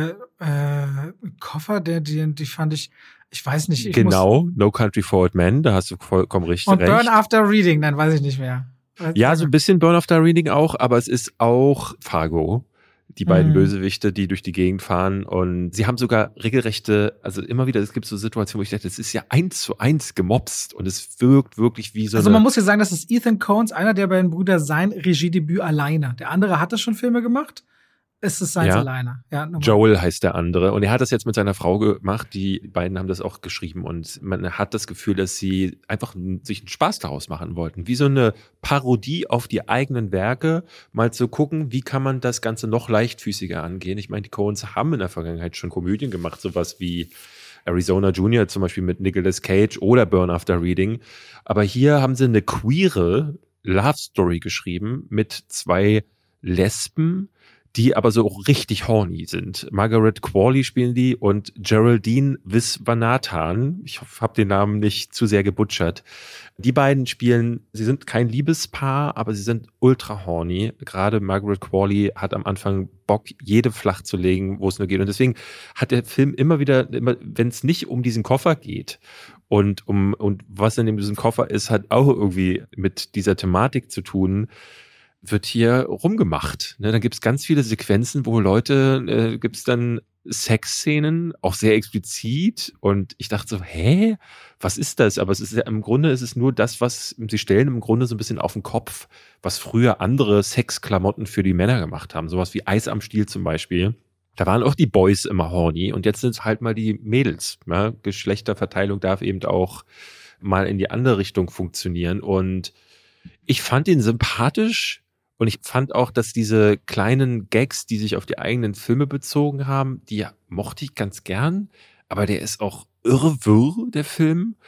Speaker 1: Koffer, die fand ich weiß nicht.
Speaker 2: Genau, No Country for Old Men, da hast du vollkommen recht.
Speaker 1: Und Burn After Reading, dann weiß ich nicht mehr.
Speaker 2: Ja, so ein bisschen Burn After Reading auch, aber es ist auch Fargo. Die beiden Bösewichte, die durch die Gegend fahren und sie haben sogar regelrechte, also immer wieder, es gibt so Situationen, wo ich dachte, das ist ja 1:1 gemobst und es wirkt wirklich wie so
Speaker 1: Also man muss ja sagen, das ist Ethan Coens, einer der beiden Brüder, sein Regiedebüt alleine. Der andere hatte schon Filme gemacht. Es ist seins alleine. Ja,
Speaker 2: Joel heißt der andere. Und er hat das jetzt mit seiner Frau gemacht. Die beiden haben das auch geschrieben. Und man hat das Gefühl, dass sie einfach sich einen Spaß daraus machen wollten. Wie so eine Parodie auf die eigenen Werke. Mal zu gucken, wie kann man das Ganze noch leichtfüßiger angehen. Ich meine, die Coens haben in der Vergangenheit schon Komödien gemacht. Sowas wie Arizona Junior zum Beispiel mit Nicolas Cage oder Burn After Reading. Aber hier haben sie eine queere Love Story geschrieben mit 2 Lesben, die aber so richtig horny sind. Margaret Qualley spielen die und Geraldine Viswanathan. Ich habe den Namen nicht zu sehr gebutschert. Die beiden spielen, sie sind kein Liebespaar, aber sie sind ultra horny. Gerade Margaret Qualley hat am Anfang Bock, jede flach zu legen, wo es nur geht. Und deswegen hat der Film immer wieder, wenn es nicht um diesen Koffer geht und was in diesem Koffer ist, hat auch irgendwie mit dieser Thematik zu tun, wird hier rumgemacht. Ne, dann gibt's ganz viele Sequenzen, wo Leute, gibt's dann Sexszenen, auch sehr explizit. Und ich dachte so, was ist das? Aber es ist ja, im Grunde ist es nur das, was sie stellen im Grunde so ein bisschen auf den Kopf, was früher andere Sexklamotten für die Männer gemacht haben. Sowas wie Eis am Stiel zum Beispiel. Da waren auch die Boys immer horny und jetzt sind es halt mal die Mädels. Ne? Geschlechterverteilung darf eben auch mal in die andere Richtung funktionieren. Und ich fand ihn sympathisch. Und ich fand auch, dass diese kleinen Gags, die sich auf die eigenen Filme bezogen haben, die mochte ich ganz gern. Aber der ist auch irre wirr, der Film.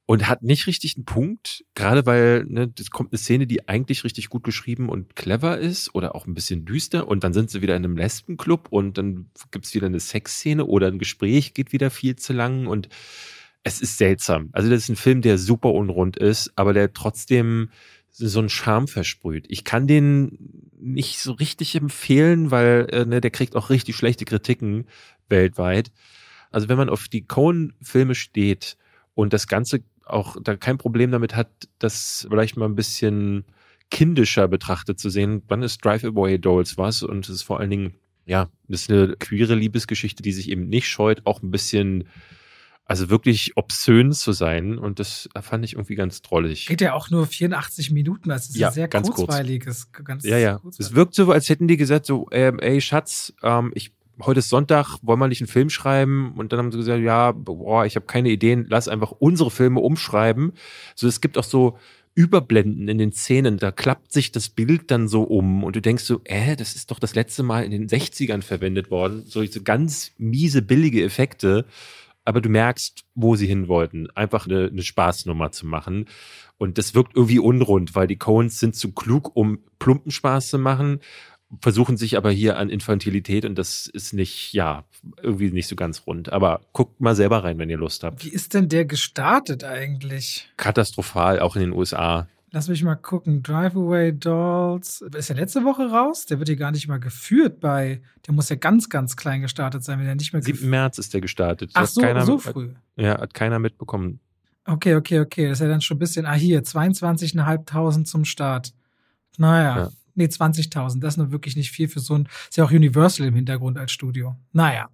Speaker 2: und hat nicht richtig einen Punkt, gerade weil das kommt eine Szene, die eigentlich richtig gut geschrieben und clever ist oder auch ein bisschen düster und dann sind sie wieder in einem Lesbenclub und dann gibt's wieder eine Sexszene oder ein Gespräch geht wieder viel zu lang und es ist seltsam. Also das ist ein Film, der super unrund ist, aber der trotzdem so einen Charme versprüht. Ich kann den nicht so richtig empfehlen, weil der kriegt auch richtig schlechte Kritiken weltweit. Also wenn man auf die Coen-Filme steht und das Ganze auch da kein Problem damit hat, das vielleicht mal ein bisschen kindischer betrachtet zu sehen, dann ist Drive-Away Dolls was und es ist vor allen Dingen, ja, das ist eine queere Liebesgeschichte, die sich eben nicht scheut, auch ein bisschen, also wirklich obszön zu sein und das fand ich irgendwie ganz drollig.
Speaker 1: Geht ja auch nur 84 Minuten, das ist ja sehr
Speaker 2: ganz
Speaker 1: kurzweiliges.
Speaker 2: Ja. Es wirkt so, als hätten die gesagt so, ey Schatz, heute ist Sonntag, wollen wir nicht einen Film schreiben? Und dann haben sie gesagt, ja, ich habe keine Ideen, lass einfach unsere Filme umschreiben. So, es gibt auch so Überblenden in den Szenen, da klappt sich das Bild dann so um und du denkst so, das ist doch das letzte Mal in den 60ern verwendet worden. So ganz miese, billige Effekte. Aber du merkst, wo sie hin wollten. Einfach eine Spaßnummer zu machen. Und das wirkt irgendwie unrund, weil die Coens sind zu klug, um plumpen Spaß zu machen, versuchen sich aber hier an Infantilität und das ist irgendwie nicht so ganz rund. Aber guckt mal selber rein, wenn ihr Lust habt.
Speaker 1: Wie ist denn der gestartet eigentlich?
Speaker 2: Katastrophal, auch in den USA.
Speaker 1: Lass mich mal gucken. Drive-Away Dolls. Ist der letzte Woche raus? Der wird hier gar nicht mal geführt der muss ja ganz, ganz klein gestartet sein, wenn er nicht mehr
Speaker 2: 7. März ist der gestartet.
Speaker 1: Ach so, so früh.
Speaker 2: Hat keiner mitbekommen.
Speaker 1: Okay. Das ist ja dann schon ein bisschen, hier, 22.500 zum Start. Naja. Ja. Nee, 20.000. Das ist nur wirklich nicht viel für so ein, ist ja auch Universal im Hintergrund als Studio. Naja.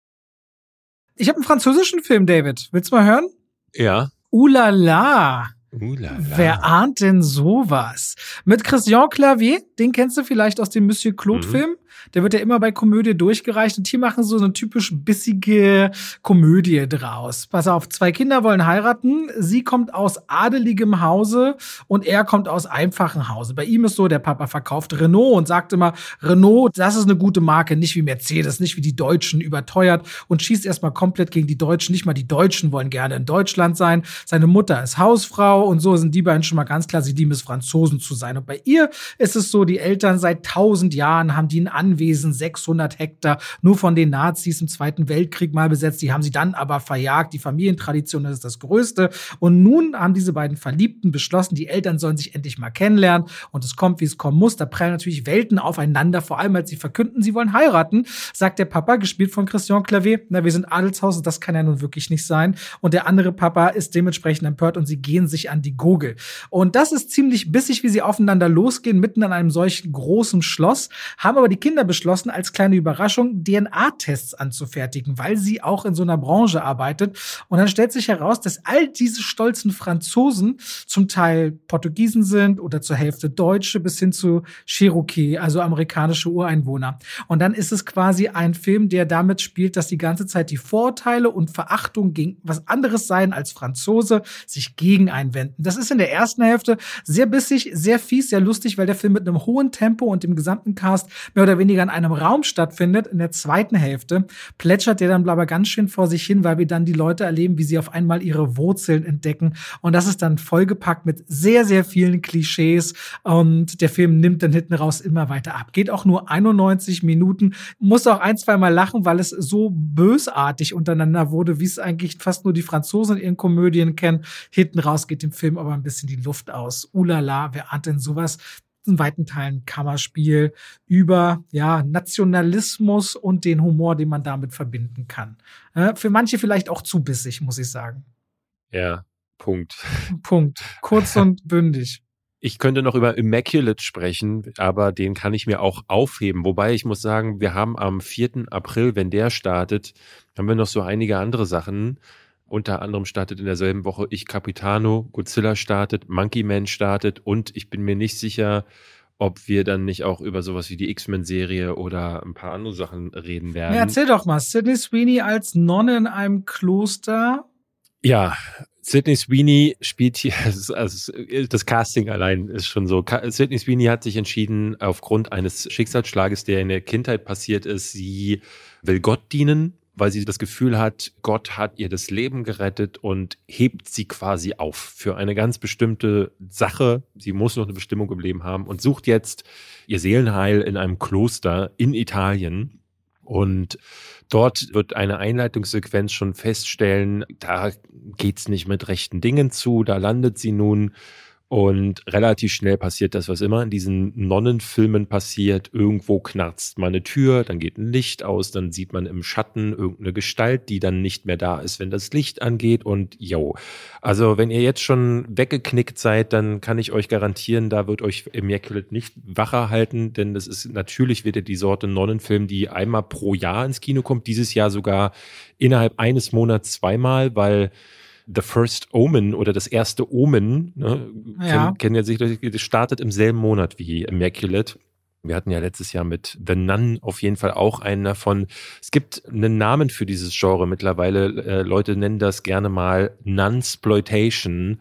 Speaker 1: Ich habe einen französischen Film, David. Willst du mal hören?
Speaker 2: Ja.
Speaker 1: Ouh la la. Wer ahnt denn sowas? Mit Christian Clavier, den kennst du vielleicht aus dem Monsieur Claude-Film. Der wird ja immer bei Komödie durchgereicht. Und hier machen so eine typisch bissige Komödie draus. Pass auf, 2 Kinder wollen heiraten. Sie kommt aus adeligem Hause und er kommt aus einfachem Hause. Bei ihm ist so, der Papa verkauft Renault und sagt immer, Renault, das ist eine gute Marke, nicht wie Mercedes, nicht wie die Deutschen, überteuert und schießt erstmal komplett gegen die Deutschen. Nicht mal die Deutschen wollen gerne in Deutschland sein. Seine Mutter ist Hausfrau und so sind die beiden schon mal ganz klar, sie lieben es, Franzosen zu sein. Und bei ihr ist es so, die Eltern seit 1000 Jahren haben die ein Anwesen, 600 Hektar, nur von den Nazis im Zweiten Weltkrieg mal besetzt. Die haben sie dann aber verjagt. Die Familientradition, das ist das Größte. Und nun haben diese beiden Verliebten beschlossen, die Eltern sollen sich endlich mal kennenlernen. Und es kommt, wie es kommen muss. Da prallen natürlich Welten aufeinander, vor allem als sie verkünden, sie wollen heiraten, sagt der Papa, gespielt von Christian Clavier, wir sind Adelshaus, das kann ja nun wirklich nicht sein. Und der andere Papa ist dementsprechend empört und sie gehen sich an die Gurgel. Und das ist ziemlich bissig, wie sie aufeinander losgehen, mitten an einem solchen großen Schloss, haben aber die Kinder beschlossen, als kleine Überraschung DNA-Tests anzufertigen, weil sie auch in so einer Branche arbeitet. Und dann stellt sich heraus, dass all diese stolzen Franzosen zum Teil Portugiesen sind oder zur Hälfte Deutsche bis hin zu Cherokee, also amerikanische Ureinwohner. Und dann ist es quasi ein Film, der damit spielt, dass die ganze Zeit die Vorurteile und Verachtung gegen was anderes sein als Franzose sich gegen einwenden. Das ist in der ersten Hälfte sehr bissig, sehr fies, sehr lustig, weil der Film mit einem hohen Tempo und dem gesamten Cast mehr oder weniger in einem Raum stattfindet. In der zweiten Hälfte plätschert der dann aber ganz schön vor sich hin, weil wir dann die Leute erleben, wie sie auf einmal ihre Wurzeln entdecken. Und das ist dann vollgepackt mit sehr, sehr vielen Klischees. Und der Film nimmt dann hinten raus immer weiter ab. Geht auch nur 91 Minuten. Muss auch 1-2 Mal lachen, weil es so bösartig untereinander wurde, wie es eigentlich fast nur die Franzosen in ihren Komödien kennen. Hinten raus geht dem Film aber ein bisschen die Luft aus. Ulala, wer ahnt denn sowas? In weiten Teilen Kammerspiel über Nationalismus und den Humor, den man damit verbinden kann. Für manche vielleicht auch zu bissig, muss ich sagen.
Speaker 2: Ja, Punkt.
Speaker 1: Kurz und bündig.
Speaker 2: Ich könnte noch über Immaculate sprechen, aber den kann ich mir auch aufheben. Wobei ich muss sagen, wir haben am 4. April, wenn der startet, haben wir noch so einige andere Sachen. Unter anderem startet in derselben Woche Ich Capitano, Godzilla startet, Monkey Man startet und ich bin mir nicht sicher, ob wir dann nicht auch über sowas wie die X-Men-Serie oder ein paar andere Sachen reden werden.
Speaker 1: Ja, erzähl doch mal, Sydney Sweeney als Nonne in einem Kloster.
Speaker 2: Ja, Sydney Sweeney spielt hier, also das Casting allein ist schon so. Sydney Sweeney hat sich entschieden, aufgrund eines Schicksalsschlages, der in der Kindheit passiert ist, sie will Gott dienen weil sie das Gefühl hat, Gott hat ihr das Leben gerettet und hebt sie quasi auf für eine ganz bestimmte Sache. Sie muss noch eine Bestimmung im Leben haben und sucht jetzt ihr Seelenheil in einem Kloster in Italien. Und dort wird eine Einleitungssequenz schon feststellen, da geht's nicht mit rechten Dingen zu, da landet sie nun. Und relativ schnell passiert das, was immer in diesen Nonnenfilmen passiert. Irgendwo knarzt mal eine Tür, dann geht ein Licht aus, dann sieht man im Schatten irgendeine Gestalt, die dann nicht mehr da ist, wenn das Licht angeht. Und also wenn ihr jetzt schon weggeknickt seid, dann kann ich euch garantieren, da wird euch Immaculate nicht wacher halten, denn das ist natürlich wieder die Sorte Nonnenfilm, die einmal pro Jahr ins Kino kommt, dieses Jahr sogar innerhalb eines Monats zweimal, weil The First Omen oder das erste Omen, ne, kennen ja sicherlich, das startet im selben Monat wie Immaculate. Wir hatten ja letztes Jahr mit The Nun auf jeden Fall auch einen davon. Es gibt einen Namen für dieses Genre mittlerweile. Leute nennen das gerne mal Nunsploitation.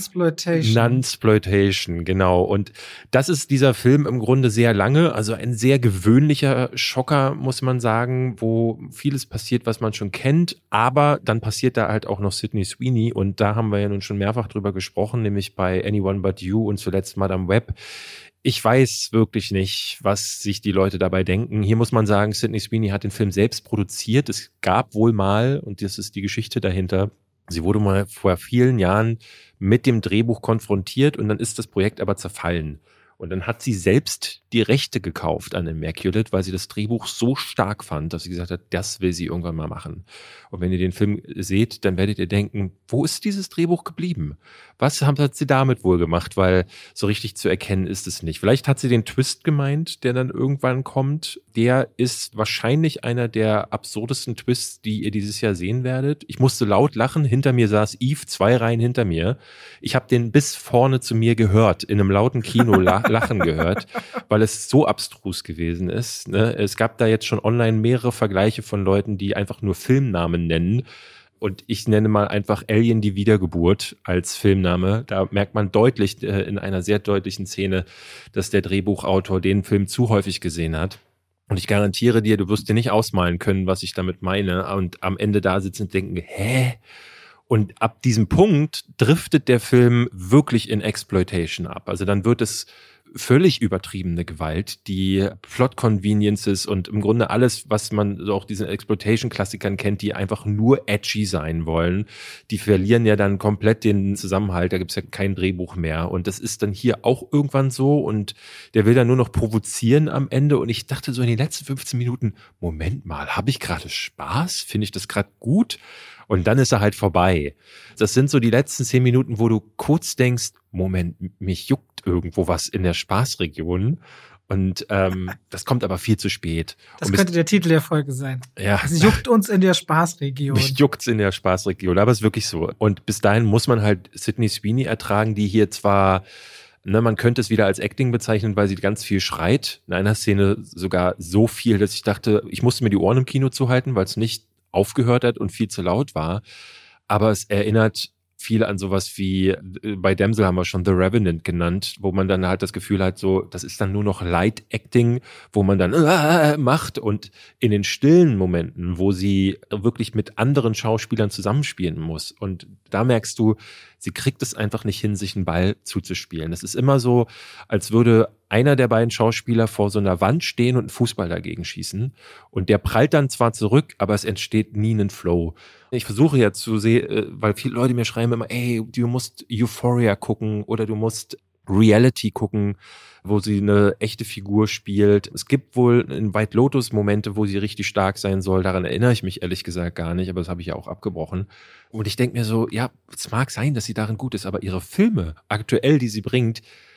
Speaker 2: Nunsploitation, genau. Und das ist dieser Film im Grunde sehr lange, also ein sehr gewöhnlicher Schocker, muss man sagen, wo vieles passiert, was man schon kennt. Aber dann passiert da halt auch noch Sydney Sweeney. Und da haben wir ja nun schon mehrfach drüber gesprochen, nämlich bei Anyone But You und zuletzt Madame Web. Ich weiß wirklich nicht, was sich die Leute dabei denken. Hier muss man sagen, Sydney Sweeney hat den Film selbst produziert. Es gab wohl mal, und das ist die Geschichte dahinter, sie wurde mal vor vielen Jahren mit dem Drehbuch konfrontiert und dann ist das Projekt aber zerfallen. Und dann hat sie selbst die Rechte gekauft an Immaculate, weil sie das Drehbuch so stark fand, dass sie gesagt hat, das will sie irgendwann mal machen. Und wenn ihr den Film seht, dann werdet ihr denken, wo ist dieses Drehbuch geblieben? Was hat sie damit wohl gemacht? Weil so richtig zu erkennen ist es nicht. Vielleicht hat sie den Twist gemeint, der dann irgendwann kommt. Der ist wahrscheinlich einer der absurdesten Twists, die ihr dieses Jahr sehen werdet. Ich musste laut lachen. Hinter mir saß Eve, 2 Reihen hinter mir. Ich habe den bis vorne zu mir gehört, in einem lauten Kino lachen gehört, weil es so abstrus gewesen ist. Ne? Es gab da jetzt schon online mehrere Vergleiche von Leuten, die einfach nur Filmnamen nennen. Und ich nenne mal einfach Alien die Wiedergeburt als Filmname. Da merkt man deutlich in einer sehr deutlichen Szene, dass der Drehbuchautor den Film zu häufig gesehen hat. Und ich garantiere dir, du wirst dir nicht ausmalen können, was ich damit meine. Und am Ende da sitzen und denken, hä? Und ab diesem Punkt driftet der Film wirklich in Exploitation ab. Also dann wird es völlig übertriebene Gewalt, die Plot-Conveniences und im Grunde alles, was man so auch diesen Exploitation-Klassikern kennt, die einfach nur edgy sein wollen, die verlieren ja dann komplett den Zusammenhalt, da gibt's ja kein Drehbuch mehr und das ist dann hier auch irgendwann so und der will dann nur noch provozieren am Ende und ich dachte so in den letzten 15 Minuten, Moment mal, habe ich gerade Spaß? Finde ich das gerade gut? Und dann ist er halt vorbei. Das sind so die letzten 10 Minuten, wo du kurz denkst, Moment, mich juckt irgendwo was in der Spaßregion. Und das kommt aber viel zu spät.
Speaker 1: Das könnte der Titel der Folge sein.
Speaker 2: Ja.
Speaker 1: Es juckt uns in der Spaßregion.
Speaker 2: Mich juckt's in der Spaßregion, aber es ist wirklich so. Und bis dahin muss man halt Sydney Sweeney ertragen, die hier zwar, man könnte es wieder als Acting bezeichnen, weil sie ganz viel schreit. In einer Szene sogar so viel, dass ich dachte, ich musste mir die Ohren im Kino zuhalten, weil es nicht aufgehört hat und viel zu laut war. Aber es erinnert viel an sowas wie, bei Damsel haben wir schon The Revenant genannt, wo man dann halt das Gefühl hat, so, das ist dann nur noch Light Acting, wo man dann macht und in den stillen Momenten, wo sie wirklich mit anderen Schauspielern zusammenspielen muss. Und da merkst du, sie kriegt es einfach nicht hin, sich einen Ball zuzuspielen. Es ist immer so, als würde einer der beiden Schauspieler vor so einer Wand stehen und einen Fußball dagegen schießen. Und der prallt dann zwar zurück, aber es entsteht nie ein Flow. Ich versuche ja zu sehen, weil viele Leute mir schreiben immer, ey, du musst Euphoria gucken oder du musst Reality gucken, wo sie eine echte Figur spielt. Es gibt wohl in White Lotus Momente, wo sie richtig stark sein soll. Daran erinnere ich mich ehrlich gesagt gar nicht, aber das habe ich ja auch abgebrochen. Und ich denke mir so, ja, es mag sein, dass sie darin gut ist, aber ihre Filme, aktuell, die sie bringt,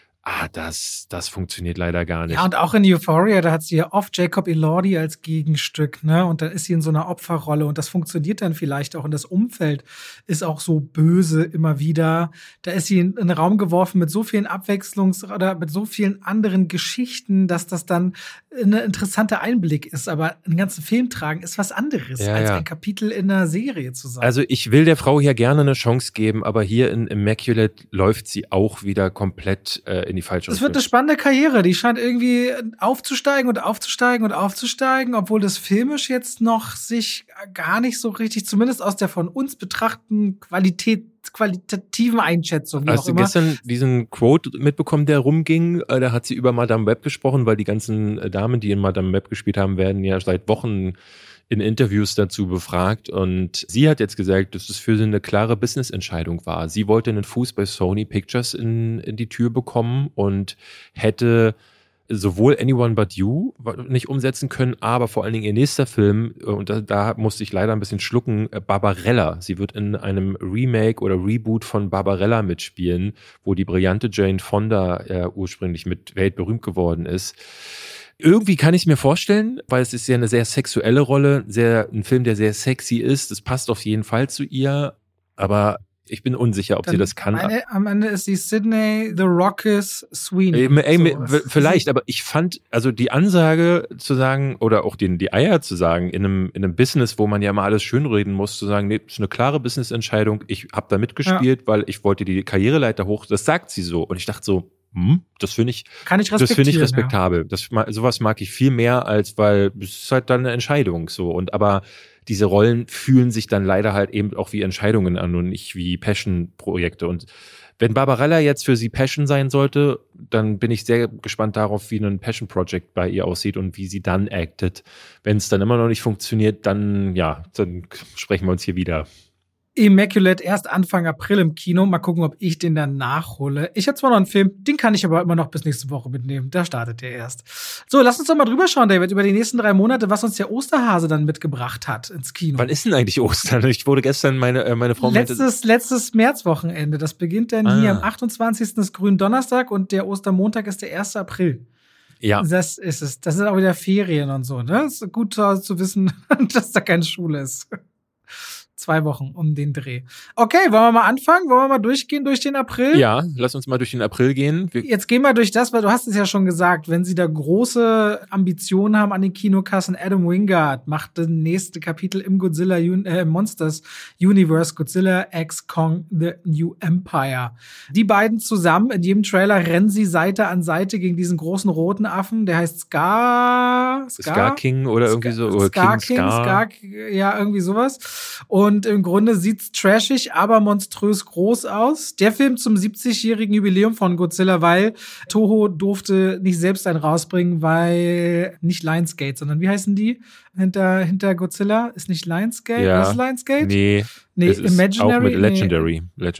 Speaker 2: das funktioniert leider gar nicht.
Speaker 1: Ja, und auch in Euphoria, da hat sie ja oft Jacob Elordi als Gegenstück, ne? Und dann ist sie in so einer Opferrolle und das funktioniert dann vielleicht auch. Und das Umfeld ist auch so böse immer wieder. Da ist sie in einen Raum geworfen mit so vielen oder mit so vielen anderen Geschichten, dass das dann ein interessanter Einblick ist. Aber einen ganzen Film tragen ist was anderes, als ein Kapitel in einer Serie zu sein.
Speaker 2: Also ich will der Frau hier gerne eine Chance geben, aber hier in Immaculate läuft sie auch wieder komplett in die falsche
Speaker 1: Richtung. Es wird eine spannende Karriere. Die scheint irgendwie aufzusteigen und aufzusteigen und aufzusteigen, obwohl das filmisch jetzt noch sich gar nicht so richtig, zumindest aus der von uns betrachteten qualitativen Einschätzung.
Speaker 2: Hast du gestern diesen Quote mitbekommen, der rumging? Da hat sie über Madame Web gesprochen, weil die ganzen Damen, die in Madame Web gespielt haben, werden ja seit Wochen in Interviews dazu befragt. Und sie hat jetzt gesagt, dass es für sie eine klare Business-Entscheidung war. Sie wollte einen Fuß bei Sony Pictures in die Tür bekommen und hätte sowohl Anyone But You nicht umsetzen können, aber vor allen Dingen ihr nächster Film, und da musste ich leider ein bisschen schlucken, Barbarella. Sie wird in einem Remake oder Reboot von Barbarella mitspielen, wo die brillante Jane Fonda ursprünglich mit weltberühmt geworden ist. Irgendwie kann ich es mir vorstellen, weil es ist ja eine sehr sexuelle Rolle, ein Film, der sehr sexy ist. Das passt auf jeden Fall zu ihr, aber ich bin unsicher, ob sie das kann.
Speaker 1: Am Ende ist sie Sydney The Rockes Sweeney.
Speaker 2: Vielleicht, aber ich fand, also die Ansage zu sagen, oder auch die Eier zu sagen, in einem Business, wo man ja mal alles schönreden muss, zu sagen, nee, das ist eine klare Business-Entscheidung, ich habe da mitgespielt, weil ich wollte die Karriereleiter hoch, das sagt sie so. Und ich dachte so, das finde ich respektabel. Ja. Sowas mag ich viel mehr, weil es ist halt dann eine Entscheidung so. Aber diese Rollen fühlen sich dann leider halt eben auch wie Entscheidungen an und nicht wie Passion-Projekte. Und wenn Barbarella jetzt für sie Passion sein sollte, dann bin ich sehr gespannt darauf, wie ein Passion-Project bei ihr aussieht und wie sie dann actet. Wenn es dann immer noch nicht funktioniert, dann sprechen wir uns hier wieder.
Speaker 1: Immaculate erst Anfang April im Kino. Mal gucken, ob ich den dann nachhole. Ich habe zwar noch einen Film, den kann ich aber immer noch bis nächste Woche mitnehmen. Da startet der erst. So, lass uns doch mal drüber schauen, David, über die nächsten 3 Monate, was uns der Osterhase dann mitgebracht hat ins Kino.
Speaker 2: Wann ist denn eigentlich Ostern? Ich wurde gestern, meine Frau
Speaker 1: letztes Märzwochenende. Das beginnt dann hier am 28. ist Gründonnerstag und der Ostermontag ist der 1. April.
Speaker 2: Ja.
Speaker 1: Das ist es. Das sind auch wieder Ferien und so, ne? Es ist gut zu wissen, dass da keine Schule ist. 2 Wochen um den Dreh. Okay, wollen wir mal anfangen? Wollen wir mal durchgehen durch den April?
Speaker 2: Ja, lass uns mal durch den April gehen.
Speaker 1: Jetzt gehen wir durch das, weil du hast es ja schon gesagt, wenn sie da große Ambitionen haben an den Kinokassen, Adam Wingard macht das nächste Kapitel im Godzilla Monsters Universe, Godzilla X Kong The New Empire. Die beiden zusammen, in jedem Trailer rennen sie Seite an Seite gegen diesen großen roten Affen, der heißt Scar
Speaker 2: King oder irgendwie so. Oder
Speaker 1: Scar, ja, irgendwie sowas. Und im Grunde sieht's trashig, aber monströs groß aus. Der Film zum 70-jährigen Jubiläum von Godzilla, weil Toho durfte nicht selbst einen rausbringen, weil nicht Lionsgate, sondern wie heißen die hinter Godzilla? Ist nicht Lionsgate?
Speaker 2: Ja.
Speaker 1: Ist Lionsgate?
Speaker 2: Nee,
Speaker 1: Imaginary.
Speaker 2: Auch mit Legendary.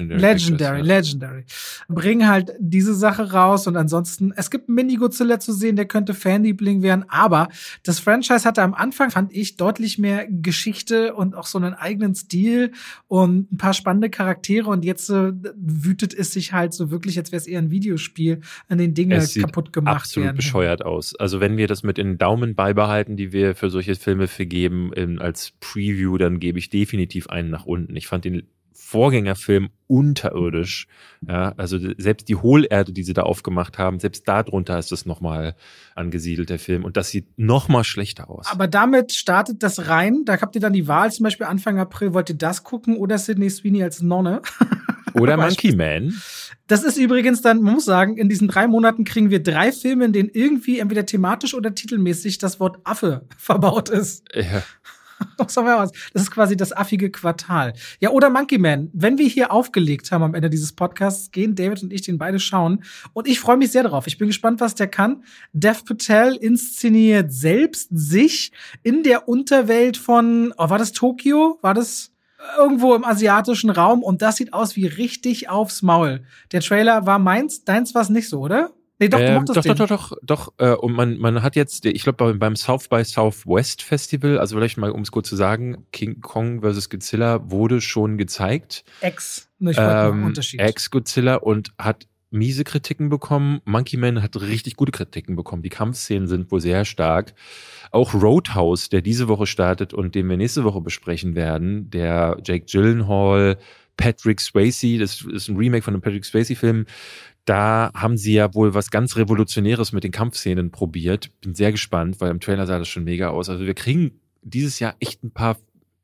Speaker 1: Legendary. Bringen halt diese Sache raus und ansonsten, es gibt einen Mini-Godzilla zu sehen, der könnte Fanliebling werden, aber das Franchise hatte am Anfang, fand ich, deutlich mehr Geschichte und auch so einen eigenen Stil und ein paar spannende Charaktere und jetzt wütet es sich halt so wirklich, als wäre es eher ein Videospiel, an den Dinge kaputt gemacht
Speaker 2: absolut
Speaker 1: werden.
Speaker 2: Bescheuert aus. Also wenn wir das mit den Daumen beibehalten, die wir für solche Filme vergeben als Preview, dann gebe ich definitiv einen nach unten. Ich fand den Vorgängerfilm unterirdisch. Ja, also selbst die Hohlerde, die sie da aufgemacht haben, selbst darunter ist das nochmal angesiedelt, der Film. Und das sieht nochmal schlechter aus.
Speaker 1: Aber damit startet das rein. Da habt ihr dann die Wahl, zum Beispiel Anfang April, wollt ihr das gucken oder Sydney Sweeney als Nonne?
Speaker 2: Oder Monkey Man.
Speaker 1: Das ist übrigens dann, man muss sagen, in diesen 3 Monaten kriegen wir 3 Filme, in denen irgendwie entweder thematisch oder titelmäßig das Wort Affe verbaut ist.
Speaker 2: Ja.
Speaker 1: Das ist quasi das affige Quartal. Ja, oder Monkey Man. Wenn wir hier aufgelegt haben am Ende dieses Podcasts, gehen David und ich den beide schauen. Und ich freue mich sehr darauf. Ich bin gespannt, was der kann. Dev Patel inszeniert selbst sich in der Unterwelt von, war das Tokio? War das irgendwo im asiatischen Raum? Und das sieht aus wie richtig aufs Maul. Der Trailer war meins, deins war es nicht so, oder? Nee, doch, du mochtest
Speaker 2: Doch. Und man hat jetzt, ich glaube, beim South by Southwest Festival, also vielleicht mal, um es kurz zu sagen, King Kong vs. Godzilla wurde schon gezeigt. Ex-Godzilla und hat miese Kritiken bekommen. Monkey Man hat richtig gute Kritiken bekommen. Die Kampfszenen sind wohl sehr stark. Auch Roadhouse, der diese Woche startet und den wir nächste Woche besprechen werden, der Jake Gyllenhaal, Patrick Swayze, das ist ein Remake von einem Patrick Swayze-Film. Da haben sie ja wohl was ganz Revolutionäres mit den Kampfszenen probiert. Bin sehr gespannt, weil im Trailer sah das schon mega aus. Also wir kriegen dieses Jahr echt ein paar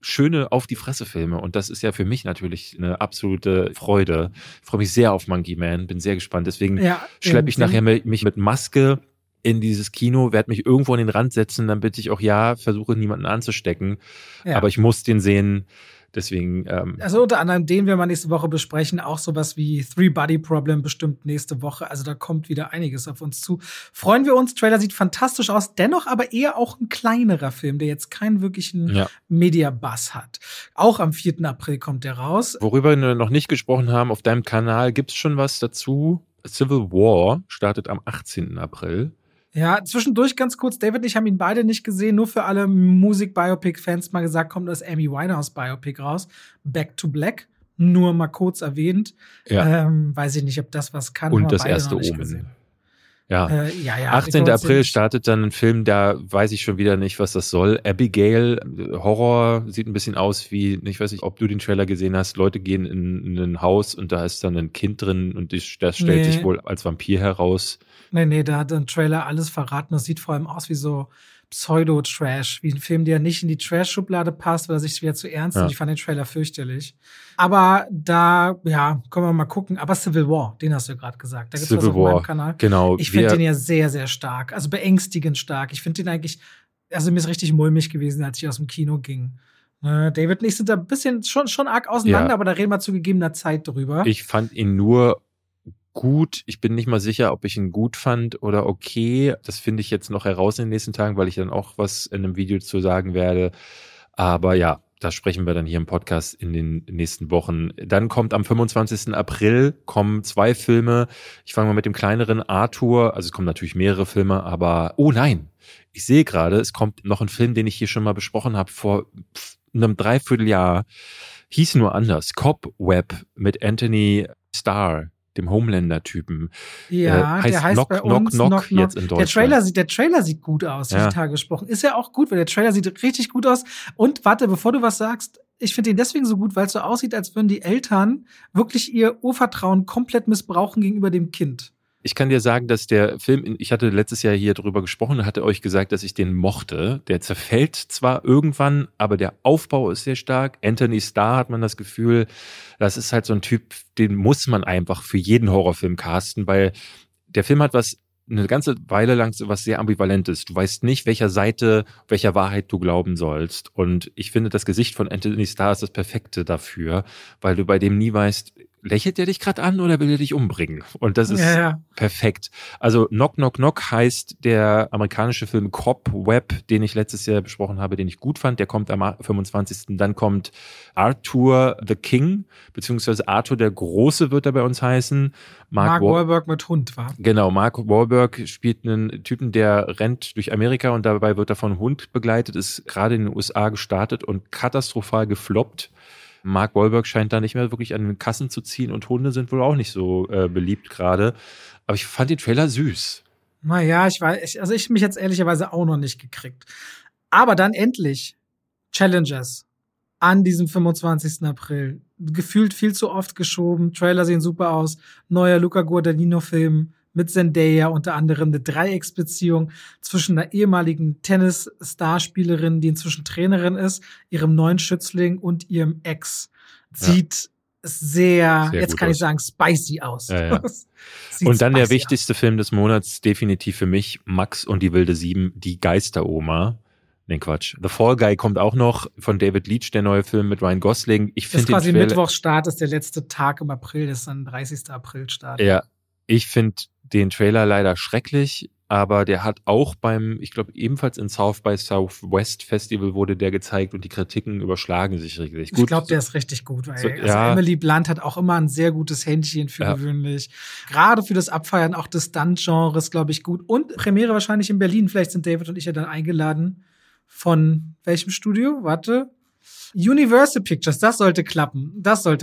Speaker 2: schöne Auf-die-Fresse-Filme und das ist ja für mich natürlich eine absolute Freude. Ich freue mich sehr auf Monkey Man, bin sehr gespannt. Deswegen schleppe ich nachher mich mit Maske in dieses Kino, werde mich irgendwo an den Rand setzen, dann bitte ich auch versuche niemanden anzustecken. Ja. Aber ich muss den sehen. Deswegen.
Speaker 1: Also unter anderem den werden wir nächste Woche besprechen. Auch sowas wie Three Body Problem bestimmt nächste Woche. Also da kommt wieder einiges auf uns zu. Freuen wir uns. Trailer sieht fantastisch aus. Dennoch aber eher auch ein kleinerer Film, der jetzt keinen wirklichen Media-Buzz hat. Auch am 4. April kommt der raus.
Speaker 2: Worüber wir noch nicht gesprochen haben, auf deinem Kanal gibt's schon was dazu. Civil War startet am 18. April.
Speaker 1: Ja, zwischendurch ganz kurz, David und ich haben ihn beide nicht gesehen, nur für alle Musik-Biopic-Fans mal gesagt, kommt das Amy Winehouse-Biopic raus, Back to Black, nur mal kurz erwähnt. Ja. Weiß ich nicht, ob das was kann.
Speaker 2: Und das erste Omen. Ja. 18. April startet dann ein Film, da weiß ich schon wieder nicht, was das soll. Abigail, Horror, sieht ein bisschen aus wie, ich weiß nicht, ob du den Trailer gesehen hast, Leute gehen in ein Haus und da ist dann ein Kind drin und das stellt sich wohl als Vampir heraus.
Speaker 1: Nee, da hat der Trailer alles verraten. Das sieht vor allem aus wie so Pseudo-Trash, wie ein Film, der nicht in die Trash-Schublade passt, weil er sich wieder zu ernst nimmt. Ich fand den Trailer fürchterlich. Aber da, können wir mal gucken. Aber Civil War, den hast du ja gerade gesagt. Da gibt's was auf meinem Kanal.
Speaker 2: Genau.
Speaker 1: Ich finde den ja sehr, sehr stark. Also beängstigend stark. Ich finde den eigentlich, also mir ist richtig mulmig gewesen, als ich aus dem Kino ging. David und ich sind da ein bisschen schon arg auseinander, aber da reden wir zu gegebener Zeit drüber.
Speaker 2: Ich fand ihn nur gut. Ich bin nicht mal sicher, ob ich ihn gut fand oder okay. Das finde ich jetzt noch heraus in den nächsten Tagen, weil ich dann auch was in einem Video zu sagen werde. Aber ja, da sprechen wir dann hier im Podcast in den nächsten Wochen. Dann kommt am 25. April kommen 2 Filme. Ich fange mal mit dem kleineren Arthur. Also es kommen natürlich mehrere Filme, aber oh nein, ich sehe gerade, es kommt noch ein Film, den ich hier schon mal besprochen habe vor einem Dreivierteljahr. Hieß nur anders. Cobweb mit Anthony Starr, dem Homelander-Typen.
Speaker 1: Ja,
Speaker 2: heißt
Speaker 1: der heißt
Speaker 2: Knock,
Speaker 1: bei uns
Speaker 2: Knock jetzt in Deutschland.
Speaker 1: Der Trailer sieht gut aus, die Tage gesprochen. Ist ja auch gut, weil der Trailer sieht richtig gut aus. Und warte, bevor du was sagst, ich finde ihn deswegen so gut, weil es so aussieht, als würden die Eltern wirklich ihr Urvertrauen komplett missbrauchen gegenüber dem Kind.
Speaker 2: Ich kann dir sagen, dass der Film, ich hatte letztes Jahr hier drüber gesprochen und hatte euch gesagt, dass ich den mochte. Der zerfällt zwar irgendwann, aber der Aufbau ist sehr stark. Anthony Starr hat man das Gefühl, das ist halt so ein Typ, den muss man einfach für jeden Horrorfilm casten, weil der Film hat eine ganze Weile lang was sehr Ambivalentes. Du weißt nicht, welcher Wahrheit du glauben sollst. Und ich finde, das Gesicht von Anthony Starr ist das Perfekte dafür, weil du bei dem nie weißt, lächelt der dich gerade an oder will er dich umbringen? Und das ist perfekt. Also Knock, Knock, Knock heißt der amerikanische Film Cobweb, den ich letztes Jahr besprochen habe, den ich gut fand. Der kommt am 25. Dann kommt Arthur the King, beziehungsweise Arthur der Große wird er bei uns heißen.
Speaker 1: Mark Wahlberg mit Hund, war.
Speaker 2: Genau, Mark Wahlberg spielt einen Typen, der rennt durch Amerika und dabei wird er von einem Hund begleitet, ist gerade in den USA gestartet und katastrophal gefloppt. Mark Wahlberg scheint da nicht mehr wirklich an den Kassen zu ziehen und Hunde sind wohl auch nicht so beliebt gerade. Aber ich fand den Trailer süß.
Speaker 1: Naja, ich mich jetzt ehrlicherweise auch noch nicht gekriegt. Aber dann endlich Challengers an diesem 25. April. Gefühlt viel zu oft geschoben. Trailer sehen super aus. Neuer Luca Guadagnino-Film mit Zendaya, unter anderem eine Dreiecksbeziehung zwischen einer ehemaligen Tennis-Starspielerin, die inzwischen Trainerin ist, ihrem neuen Schützling und ihrem Ex. Sieht sehr jetzt kann ich sagen, spicy aus.
Speaker 2: Ja. Und dann der wichtigste Film des Monats, definitiv für mich, Max und die wilde 7, die Geisteroma. Nee, Quatsch. The Fall Guy kommt auch noch von David Leitch, der neue Film mit Ryan Gosling. Ich finde
Speaker 1: das ist quasi Mittwochstart, ist der letzte Tag im April, das ist dann 30. April Start.
Speaker 2: Ja, ich finde den Trailer leider schrecklich, aber der hat auch ich glaube ebenfalls in South by Southwest Festival wurde der gezeigt und die Kritiken überschlagen sich richtig gut.
Speaker 1: Ich glaube, der ist richtig gut, weil Emily Blunt hat auch immer ein sehr gutes Händchen für gewöhnlich. Gerade für das Abfeiern auch des Stunt-Genres, glaube ich, gut. Und Premiere wahrscheinlich in Berlin. Vielleicht sind David und ich ja dann eingeladen. Von welchem Studio? Warte. Universal Pictures, das sollte klappen.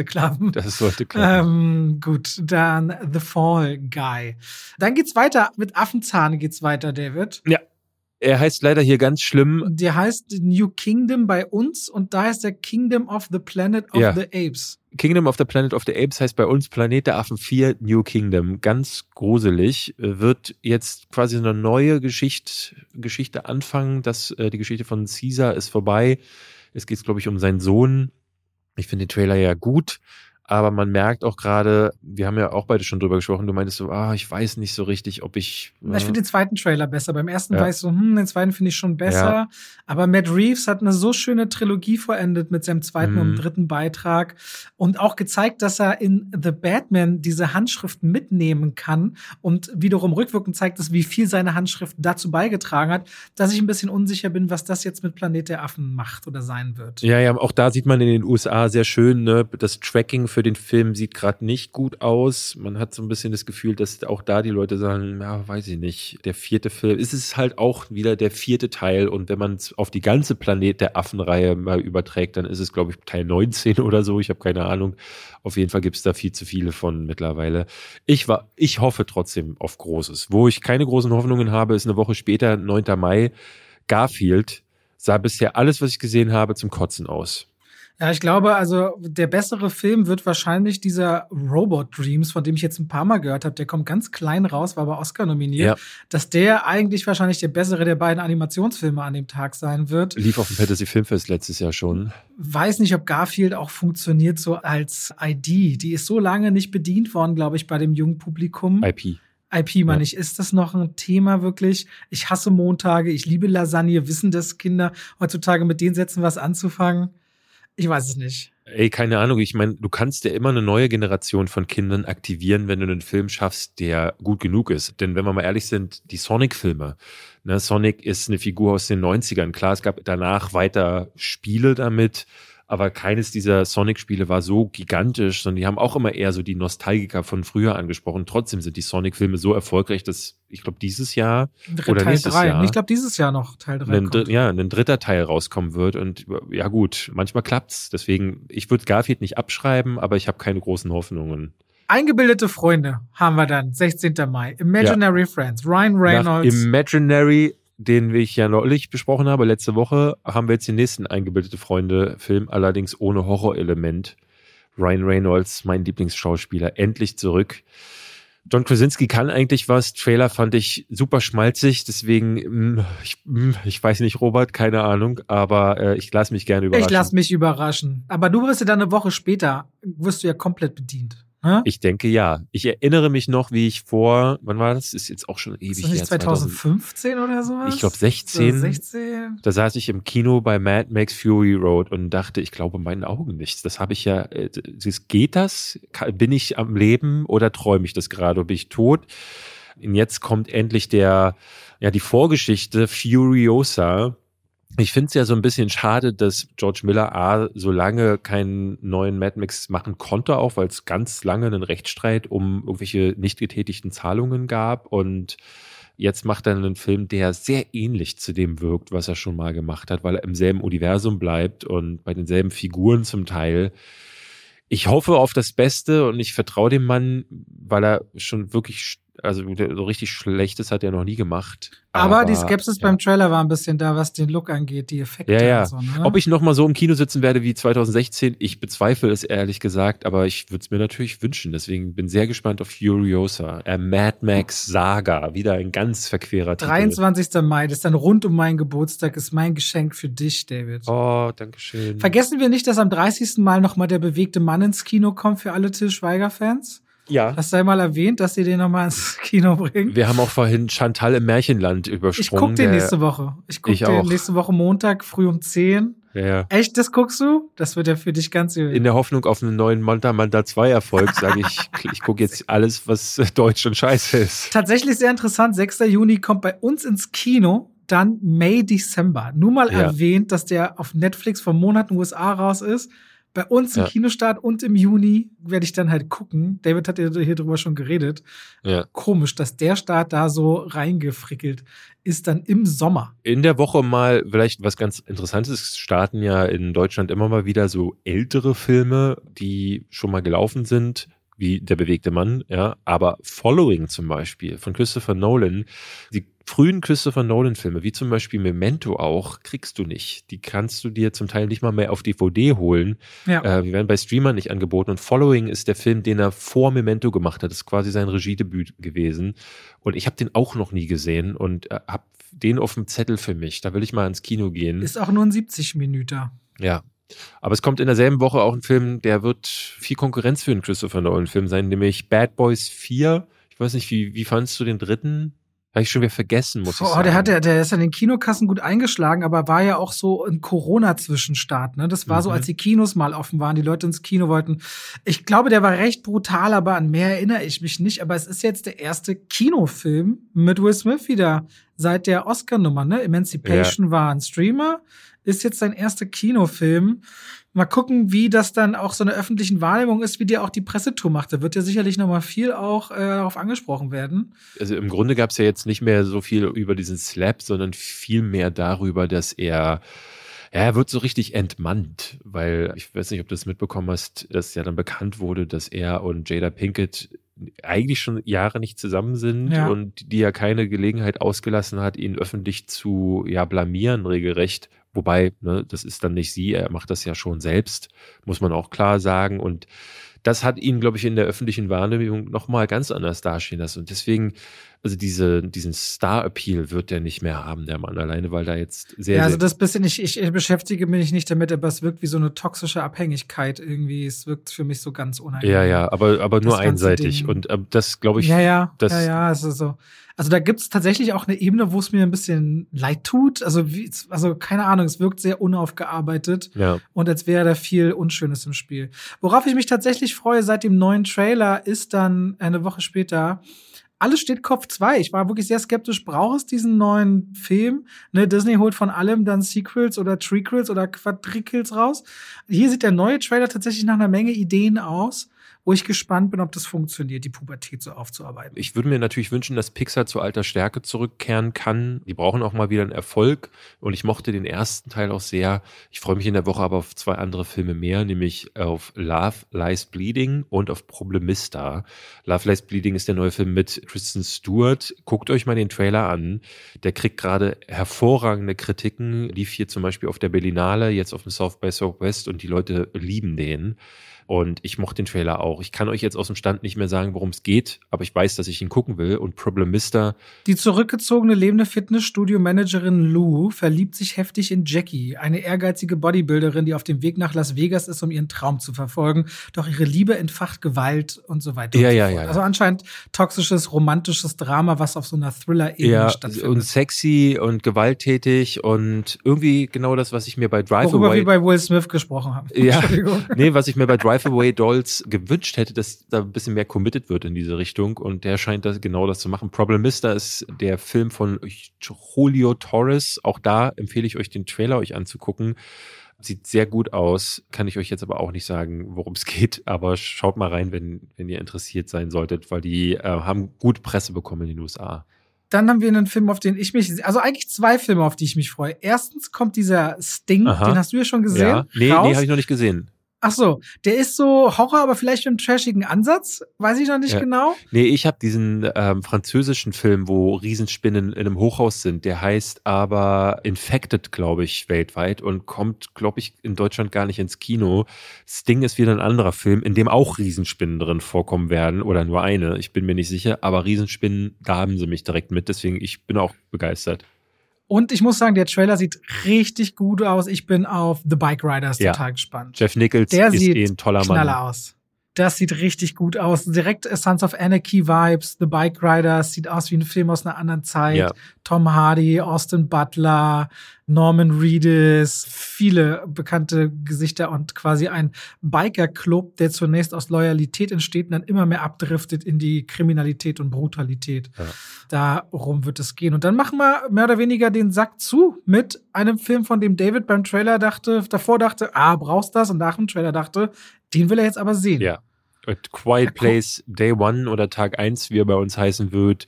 Speaker 1: Gut, dann The Fall Guy. Dann geht's weiter, mit Affenzahn geht's weiter, David.
Speaker 2: Ja, er heißt leider hier ganz schlimm.
Speaker 1: Der heißt New Kingdom bei uns und da heißt der Kingdom of the Planet of the Apes.
Speaker 2: Kingdom of the Planet of the Apes heißt bei uns Planet der Affen 4 New Kingdom. Ganz gruselig. Wird jetzt quasi eine neue Geschichte anfangen. Die Geschichte von Caesar ist vorbei. Es geht, glaube ich, um seinen Sohn. Ich finde den Trailer ja gut. Aber man merkt auch gerade, wir haben ja auch beide schon drüber gesprochen, du meintest so, ich weiß nicht so richtig, ob ich...
Speaker 1: Ich finde den zweiten Trailer besser. Beim ersten
Speaker 2: Ja.
Speaker 1: war ich so, den zweiten finde ich schon besser.
Speaker 2: Ja.
Speaker 1: Aber Matt Reeves hat eine so schöne Trilogie vollendet mit seinem zweiten und dritten Beitrag und auch gezeigt, dass er in The Batman diese Handschriften mitnehmen kann und wiederum rückwirkend zeigt es, wie viel seine Handschrift dazu beigetragen hat, dass ich ein bisschen unsicher bin, was das jetzt mit Planet der Affen macht oder sein wird.
Speaker 2: Ja, auch da sieht man in den USA sehr schön, ne, das Tracking für den Film sieht gerade nicht gut aus. Man hat so ein bisschen das Gefühl, dass auch da die Leute sagen, ja, weiß ich nicht, der 4. Film, es ist halt auch wieder der 4. Teil und wenn man es auf die ganze Planet der Affen-Reihe mal überträgt, dann ist es, glaube ich, Teil 19 oder so, ich habe keine Ahnung. Auf jeden Fall gibt es da viel zu viele von mittlerweile. Ich hoffe trotzdem auf Großes. Wo ich keine großen Hoffnungen habe, ist eine Woche später, 9. Mai, Garfield. Sah bisher alles, was ich gesehen habe, zum Kotzen aus.
Speaker 1: Ja, ich glaube, also der bessere Film wird wahrscheinlich dieser Robot Dreams, von dem ich jetzt ein paar Mal gehört habe. Der kommt ganz klein raus, war aber Oscar nominiert.
Speaker 2: Ja.
Speaker 1: Dass der eigentlich wahrscheinlich der bessere der beiden Animationsfilme an dem Tag sein wird.
Speaker 2: Lief auf dem Fantasy Filmfest letztes Jahr schon.
Speaker 1: Weiß nicht, ob Garfield auch funktioniert so als ID. Die ist so lange nicht bedient worden, glaube ich, bei dem jungen Publikum. IP, meine ich. Ist das noch ein Thema wirklich? Ich hasse Montage, ich liebe Lasagne. Wissen das Kinder heutzutage mit den Sätzen was anzufangen? Ich weiß es nicht.
Speaker 2: Ey, keine Ahnung. Ich meine, du kannst ja immer eine neue Generation von Kindern aktivieren, wenn du einen Film schaffst, der gut genug ist. Denn wenn wir mal ehrlich sind, die Sonic-Filme, ne, Sonic ist eine Figur aus den 90ern. Klar, es gab danach weiter Spiele damit, aber keines dieser Sonic-Spiele war so gigantisch, sondern die haben auch immer eher so die Nostalgiker von früher angesprochen. Trotzdem sind die Sonic-Filme so erfolgreich, dass ich glaube dieses Jahr oder
Speaker 1: Teil
Speaker 2: nächstes
Speaker 1: 3.
Speaker 2: Jahr
Speaker 1: Ich glaube dieses Jahr noch Teil 3 kommt.
Speaker 2: ein 3. Teil rauskommen wird. Und ja gut, manchmal klappt's. Deswegen, ich würde Garfield nicht abschreiben, aber ich habe keine großen Hoffnungen.
Speaker 1: Eingebildete Freunde haben wir dann, 16. Mai. Imaginary Friends, Ryan Reynolds.
Speaker 2: Nach Imaginary, den ich ja neulich besprochen habe, letzte Woche, haben wir jetzt den nächsten Eingebildete Freunde-Film, allerdings ohne Horrorelement. Ryan Reynolds, mein Lieblingsschauspieler, endlich zurück. John Krasinski kann eigentlich was. Trailer fand ich super schmalzig, deswegen, ich weiß nicht, Robert, keine Ahnung, aber ich lasse mich gerne überraschen.
Speaker 1: Ich lasse mich überraschen. Aber du wirst ja dann eine Woche später, wirst du ja komplett bedient. Hm?
Speaker 2: Ich denke, ja. Ich erinnere mich noch, wie ich wann war das? Ist jetzt auch schon ewig her.
Speaker 1: Ist das nicht 2015 oder sowas?
Speaker 2: Ich glaube 16.
Speaker 1: 16.
Speaker 2: Da saß ich im Kino bei Mad Max Fury Road und dachte, ich glaube meinen Augen nicht. Das habe ich ja, geht das? Bin ich am Leben oder träume ich das gerade? Bin ich tot? Und jetzt kommt endlich die Vorgeschichte Furiosa. Ich finde es ja so ein bisschen schade, dass George Miller so lange keinen neuen Mad Max machen konnte, auch weil es ganz lange einen Rechtsstreit um irgendwelche nicht getätigten Zahlungen gab. Und jetzt macht er einen Film, der sehr ähnlich zu dem wirkt, was er schon mal gemacht hat, weil er im selben Universum bleibt und bei denselben Figuren zum Teil. Ich hoffe auf das Beste und ich vertraue dem Mann, weil er schon wirklich, also so richtig Schlechtes hat er noch nie gemacht.
Speaker 1: Aber die Skepsis beim Trailer war ein bisschen da, was den Look angeht, die Effekte
Speaker 2: und
Speaker 1: so. Ne?
Speaker 2: Ob ich noch mal so im Kino sitzen werde wie 2016, ich bezweifle es ehrlich gesagt, aber ich würde es mir natürlich wünschen. Deswegen bin sehr gespannt auf Furiosa, Mad Max Saga, wieder ein ganz verquerer Titel.
Speaker 1: 23. Mai, das ist dann rund um meinen Geburtstag, ist mein Geschenk für dich, David.
Speaker 2: Oh, danke schön.
Speaker 1: Vergessen wir nicht, dass am 30. Mal noch mal der bewegte Mann ins Kino kommt für alle Til Schweiger-Fans.
Speaker 2: Ja.
Speaker 1: Das sei mal erwähnt, dass sie den nochmal ins Kino bringen.
Speaker 2: Wir haben auch vorhin Chantal im Märchenland übersprungen.
Speaker 1: Ich guck den nächste Woche. Ich guck den nächste Woche Montag früh um 10.
Speaker 2: Ja.
Speaker 1: Echt, das guckst du? Das wird ja für dich ganz übel.
Speaker 2: In der Hoffnung auf einen neuen Manta 2 Erfolg, sage ich gucke jetzt alles, was deutsch und scheiße ist.
Speaker 1: Tatsächlich sehr interessant. 6. Juni kommt bei uns ins Kino. Dann May, Dezember. Nur mal erwähnt, dass der auf Netflix vom Monat in den USA raus ist. Bei uns im Kinostart und im Juni werde ich dann halt gucken. David hat ja hier drüber schon geredet.
Speaker 2: Ja.
Speaker 1: Komisch, dass der Start da so reingefrickelt ist dann im Sommer.
Speaker 2: In der Woche mal vielleicht was ganz Interessantes. Starten ja in Deutschland immer mal wieder so ältere Filme, die schon mal gelaufen sind, wie Der bewegte Mann, ja. Aber Following zum Beispiel von Christopher Nolan, die frühen Christopher Nolan-Filme, wie zum Beispiel Memento auch, kriegst du nicht. Die kannst du dir zum Teil nicht mal mehr auf DVD holen. Ja. Die werden bei Streamern nicht angeboten. Und Following ist der Film, den er vor Memento gemacht hat. Das ist quasi sein Regiedebüt gewesen. Und ich habe den auch noch nie gesehen und habe den auf dem Zettel für mich. Da will ich mal ins Kino gehen.
Speaker 1: Ist auch nur ein 70-Minüter.
Speaker 2: Ja. Aber es kommt in derselben Woche auch ein Film, der wird viel Konkurrenz für einen Christopher Nolan-Film sein, nämlich Bad Boys 4. Ich weiß nicht, wie fandst du den dritten? Habe ich schon wieder vergessen, muss ich sagen.
Speaker 1: Der ist an den Kinokassen gut eingeschlagen, aber war ja auch so ein Corona-Zwischenstart, ne? Das war so, als die Kinos mal offen waren, die Leute ins Kino wollten. Ich glaube, der war recht brutal, aber an mehr erinnere ich mich nicht. Aber es ist jetzt der erste Kinofilm mit Will Smith wieder seit der Oscar-Nummer, ne? Emancipation war ein Streamer, ist jetzt sein erster Kinofilm. Mal gucken, wie das dann auch so eine öffentlichen Wahrnehmung ist, wie der auch die Pressetour macht. Da wird ja sicherlich noch mal viel auch darauf angesprochen werden.
Speaker 2: Also im Grunde gab es ja jetzt nicht mehr so viel über diesen Slap, sondern viel mehr darüber, dass er wird so richtig entmannt, weil ich weiß nicht, ob du das mitbekommen hast, dass ja dann bekannt wurde, dass er und Jada Pinkett eigentlich schon Jahre nicht zusammen sind und die ja keine Gelegenheit ausgelassen hat, ihn öffentlich zu blamieren regelrecht. Wobei, ne, das ist dann nicht sie, er macht das ja schon selbst, muss man auch klar sagen. Und das hat ihn, glaube ich, in der öffentlichen Wahrnehmung nochmal ganz anders dastehen lassen. Und deswegen, also diesen Star-Appeal wird der nicht mehr haben, der Mann alleine, weil da jetzt
Speaker 1: also das bisschen, ich beschäftige mich nicht damit, aber es wirkt wie so eine toxische Abhängigkeit irgendwie. Es wirkt für mich so ganz unangenehm.
Speaker 2: Ja, aber nur einseitig. Und das, glaube ich,
Speaker 1: also so. Also da gibt's tatsächlich auch eine Ebene, wo es mir ein bisschen leid tut. Also keine Ahnung, es wirkt sehr unaufgearbeitet und als wäre da viel Unschönes im Spiel. Worauf ich mich tatsächlich freue seit dem neuen Trailer ist dann eine Woche später Alles steht Kopf 2. Ich war wirklich sehr skeptisch, braucht es diesen neuen Film? Ne, Disney holt von allem dann Sequels oder Trequels oder Quadricles raus. Hier sieht der neue Trailer tatsächlich nach einer Menge Ideen aus, wo ich gespannt bin, ob das funktioniert, die Pubertät so aufzuarbeiten.
Speaker 2: Ich würde mir natürlich wünschen, dass Pixar zu alter Stärke zurückkehren kann. Die brauchen auch mal wieder einen Erfolg. Und ich mochte den ersten Teil auch sehr. Ich freue mich in der Woche aber auf 2 andere Filme mehr, nämlich auf Love Lies Bleeding und auf Problemista. Love Lies Bleeding ist der neue Film mit Kristen Stewart. Guckt euch mal den Trailer an. Der kriegt gerade hervorragende Kritiken. Lief hier zum Beispiel auf der Berlinale, jetzt auf dem South by Southwest und die Leute lieben den. Und ich mochte den Trailer auch. Ich kann euch jetzt aus dem Stand nicht mehr sagen, worum es geht, aber ich weiß, dass ich ihn gucken will. Und Problemista.
Speaker 1: Die zurückgezogene lebende Fitnessstudio-Managerin Lou verliebt sich heftig in Jackie, eine ehrgeizige Bodybuilderin, die auf dem Weg nach Las Vegas ist, um ihren Traum zu verfolgen. Doch ihre Liebe entfacht Gewalt und so weiter.
Speaker 2: Ja.
Speaker 1: Also anscheinend toxisches, romantisches Drama, was auf so einer Thriller-Ebene stattfindet.
Speaker 2: Und sexy und gewalttätig und irgendwie genau das, was ich mir bei Drive
Speaker 1: Worüber
Speaker 2: Away...
Speaker 1: wir bei Will Smith gesprochen haben.
Speaker 2: Ja, nee, was ich mir bei Drive Away Dolls gewünscht hätte, dass da ein bisschen mehr committed wird in diese Richtung und der scheint genau das zu machen. Problemista ist der Film von Julio Torres. Auch da empfehle ich euch, den Trailer euch anzugucken. Sieht sehr gut aus, kann ich euch jetzt aber auch nicht sagen, worum es geht, aber schaut mal rein, wenn ihr interessiert sein solltet, weil die haben gut Presse bekommen in den USA.
Speaker 1: Dann haben wir einen Film, auf den ich mich, also eigentlich 2 Filme, auf die ich mich freue. Erstens kommt dieser Sting, den hast du ja schon gesehen.
Speaker 2: Ja. Nee, habe ich noch nicht gesehen.
Speaker 1: Ach so, der ist so Horror, aber vielleicht mit einem trashigen Ansatz. Weiß ich noch nicht genau.
Speaker 2: Nee, ich habe diesen französischen Film, wo Riesenspinnen in einem Hochhaus sind. Der heißt aber Infected, glaube ich, weltweit und kommt, glaube ich, in Deutschland gar nicht ins Kino. Sting ist wieder ein anderer Film, in dem auch Riesenspinnen drin vorkommen werden oder nur eine. Ich bin mir nicht sicher, aber Riesenspinnen, da haben sie mich direkt mit. Deswegen, ich bin auch begeistert.
Speaker 1: Und ich muss sagen, der Trailer sieht richtig gut aus. Ich bin auf The Bike Riders total gespannt.
Speaker 2: Jeff Nichols
Speaker 1: der
Speaker 2: ist
Speaker 1: sieht
Speaker 2: ein toller Mann.
Speaker 1: Knaller aus. Das sieht richtig gut aus. Direkt Sons of Anarchy Vibes, The Bike Riders, sieht aus wie ein Film aus einer anderen Zeit.
Speaker 2: Ja.
Speaker 1: Tom Hardy, Austin Butler, Norman Reedus, viele bekannte Gesichter und quasi ein Biker-Club, der zunächst aus Loyalität entsteht und dann immer mehr abdriftet in die Kriminalität und Brutalität.
Speaker 2: Ja.
Speaker 1: Darum wird es gehen. Und dann machen wir mehr oder weniger den Sack zu mit einem Film, von dem David beim Trailer davor dachte, brauchst das? Und nach dem Trailer dachte, den will er jetzt aber sehen.
Speaker 2: Ja. Quiet Place Day One oder Tag 1, wie er bei uns heißen wird,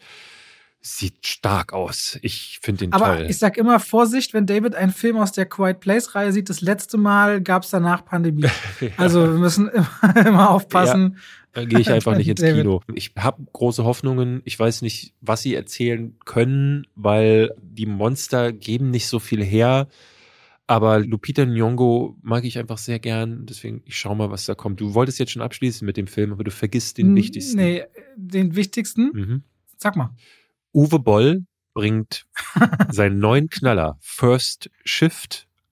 Speaker 2: sieht stark aus. Ich finde den toll.
Speaker 1: Aber ich sag immer Vorsicht, wenn David einen Film aus der Quiet Place-Reihe sieht. Das letzte Mal gab es danach Pandemie.
Speaker 2: Ja.
Speaker 1: Also wir müssen immer aufpassen.
Speaker 2: Ja, gehe ich einfach nicht ins Kino. Ich habe große Hoffnungen. Ich weiß nicht, was sie erzählen können, weil die Monster geben nicht so viel her. Aber Lupita Nyong'o mag ich einfach sehr gern. Deswegen, ich schau mal, was da kommt. Du wolltest jetzt schon abschließen mit dem Film, aber du vergisst den wichtigsten.
Speaker 1: Nee, den wichtigsten? Sag mal.
Speaker 2: Uwe Boll bringt seinen neuen Knaller First Shift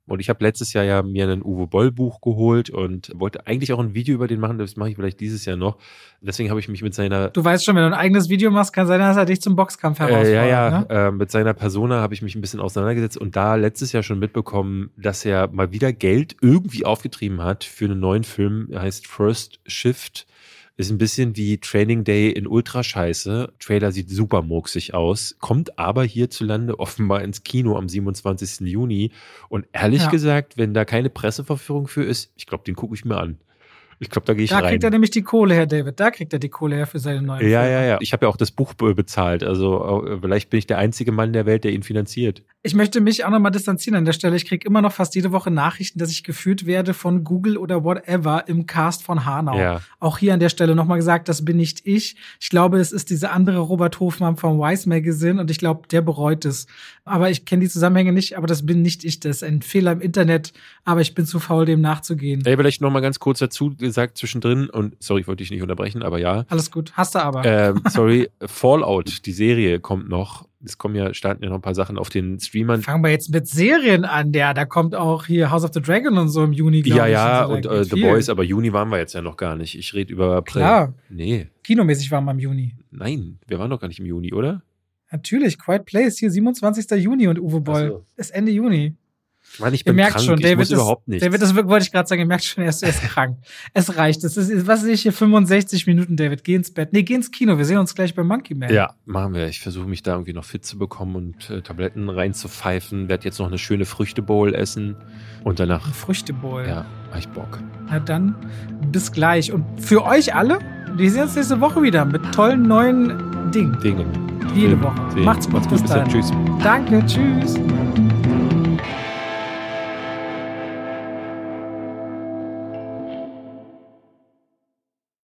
Speaker 2: Und ich habe letztes Jahr ja mir ein Uwe Boll Buch geholt und wollte eigentlich auch ein Video über den machen. Das mache ich vielleicht dieses Jahr noch. Deswegen habe ich mich mit seiner...
Speaker 1: Du weißt schon, wenn du ein eigenes Video machst, kann sein, dass er dich zum Boxkampf herausfordert.
Speaker 2: Ne? Mit seiner Persona habe ich mich ein bisschen auseinandergesetzt und da letztes Jahr schon mitbekommen, dass er mal wieder Geld irgendwie aufgetrieben hat für einen neuen Film. Er heißt First Shift. Ist ein bisschen wie Training Day in Ultrascheiße. Trailer sieht super murksig aus, kommt aber hierzulande offenbar ins Kino am 27. Juni. Und ehrlich gesagt, wenn da keine Presseverführung für ist, ich glaube, den gucke ich mir an. Ich glaube, da gehe ich rein.
Speaker 1: Da kriegt er nämlich die Kohle her, David. Da kriegt er die Kohle her für seine neuen Filme.
Speaker 2: Ja. Ich habe ja auch das Buch bezahlt. Also vielleicht bin ich der einzige Mann der Welt, der ihn finanziert.
Speaker 1: Ich möchte mich auch nochmal distanzieren an der Stelle. Ich kriege immer noch fast jede Woche Nachrichten, dass ich geführt werde von Google oder whatever im Cast von Hanau.
Speaker 2: Ja.
Speaker 1: Auch hier an der Stelle nochmal gesagt, das bin nicht ich. Ich glaube, es ist diese andere Robert Hofmann vom Vice Magazine und ich glaube, der bereut es. Aber ich kenne die Zusammenhänge nicht, aber das bin nicht ich. Das ist ein Fehler im Internet, aber ich bin zu faul, dem nachzugehen.
Speaker 2: Vielleicht nochmal ganz kurz dazu gesagt zwischendrin und sorry, ich wollte dich nicht unterbrechen, aber ja.
Speaker 1: Alles gut, hast du aber.
Speaker 2: Fallout, die Serie kommt noch. Es starten ja noch ein paar Sachen auf den Streamern.
Speaker 1: Fangen wir jetzt mit Serien an, da kommt auch hier House of the Dragon und so im Juni, glaube ich.
Speaker 2: Ja, und The Boys, aber Juni waren wir jetzt ja noch gar nicht. Ich rede über April.
Speaker 1: Klar.
Speaker 2: Nee.
Speaker 1: Kinomäßig waren wir im Juni.
Speaker 2: Nein, wir waren doch gar nicht im Juni, oder?
Speaker 1: Natürlich, Quiet Place, hier 27. Juni und Uwe Boll.
Speaker 2: So.
Speaker 1: Ist Ende Juni.
Speaker 2: Mann, ich bin krank,
Speaker 1: schon, David
Speaker 2: muss überhaupt nicht.
Speaker 1: David, das wollte ich gerade sagen, ihr merkt schon, er ist krank. Es reicht. Das ist, was sehe ich hier, 65 Minuten, David. Geh ins Bett. Nee, geh ins Kino. Wir sehen uns gleich bei Monkey Man.
Speaker 2: Ja, machen wir. Ich versuche mich da irgendwie noch fit zu bekommen und Tabletten reinzupfeifen. Werd jetzt noch eine schöne Früchtebowl essen und danach...
Speaker 1: Ein Früchtebowl.
Speaker 2: Ja, hab ich Bock.
Speaker 1: Na dann, bis gleich. Und für euch alle, wir sehen uns nächste Woche wieder mit tollen neuen Dingen.
Speaker 2: Dingen.
Speaker 1: Jede Woche. Macht's gut, bis dann.
Speaker 2: Tschüss.
Speaker 1: Danke, tschüss.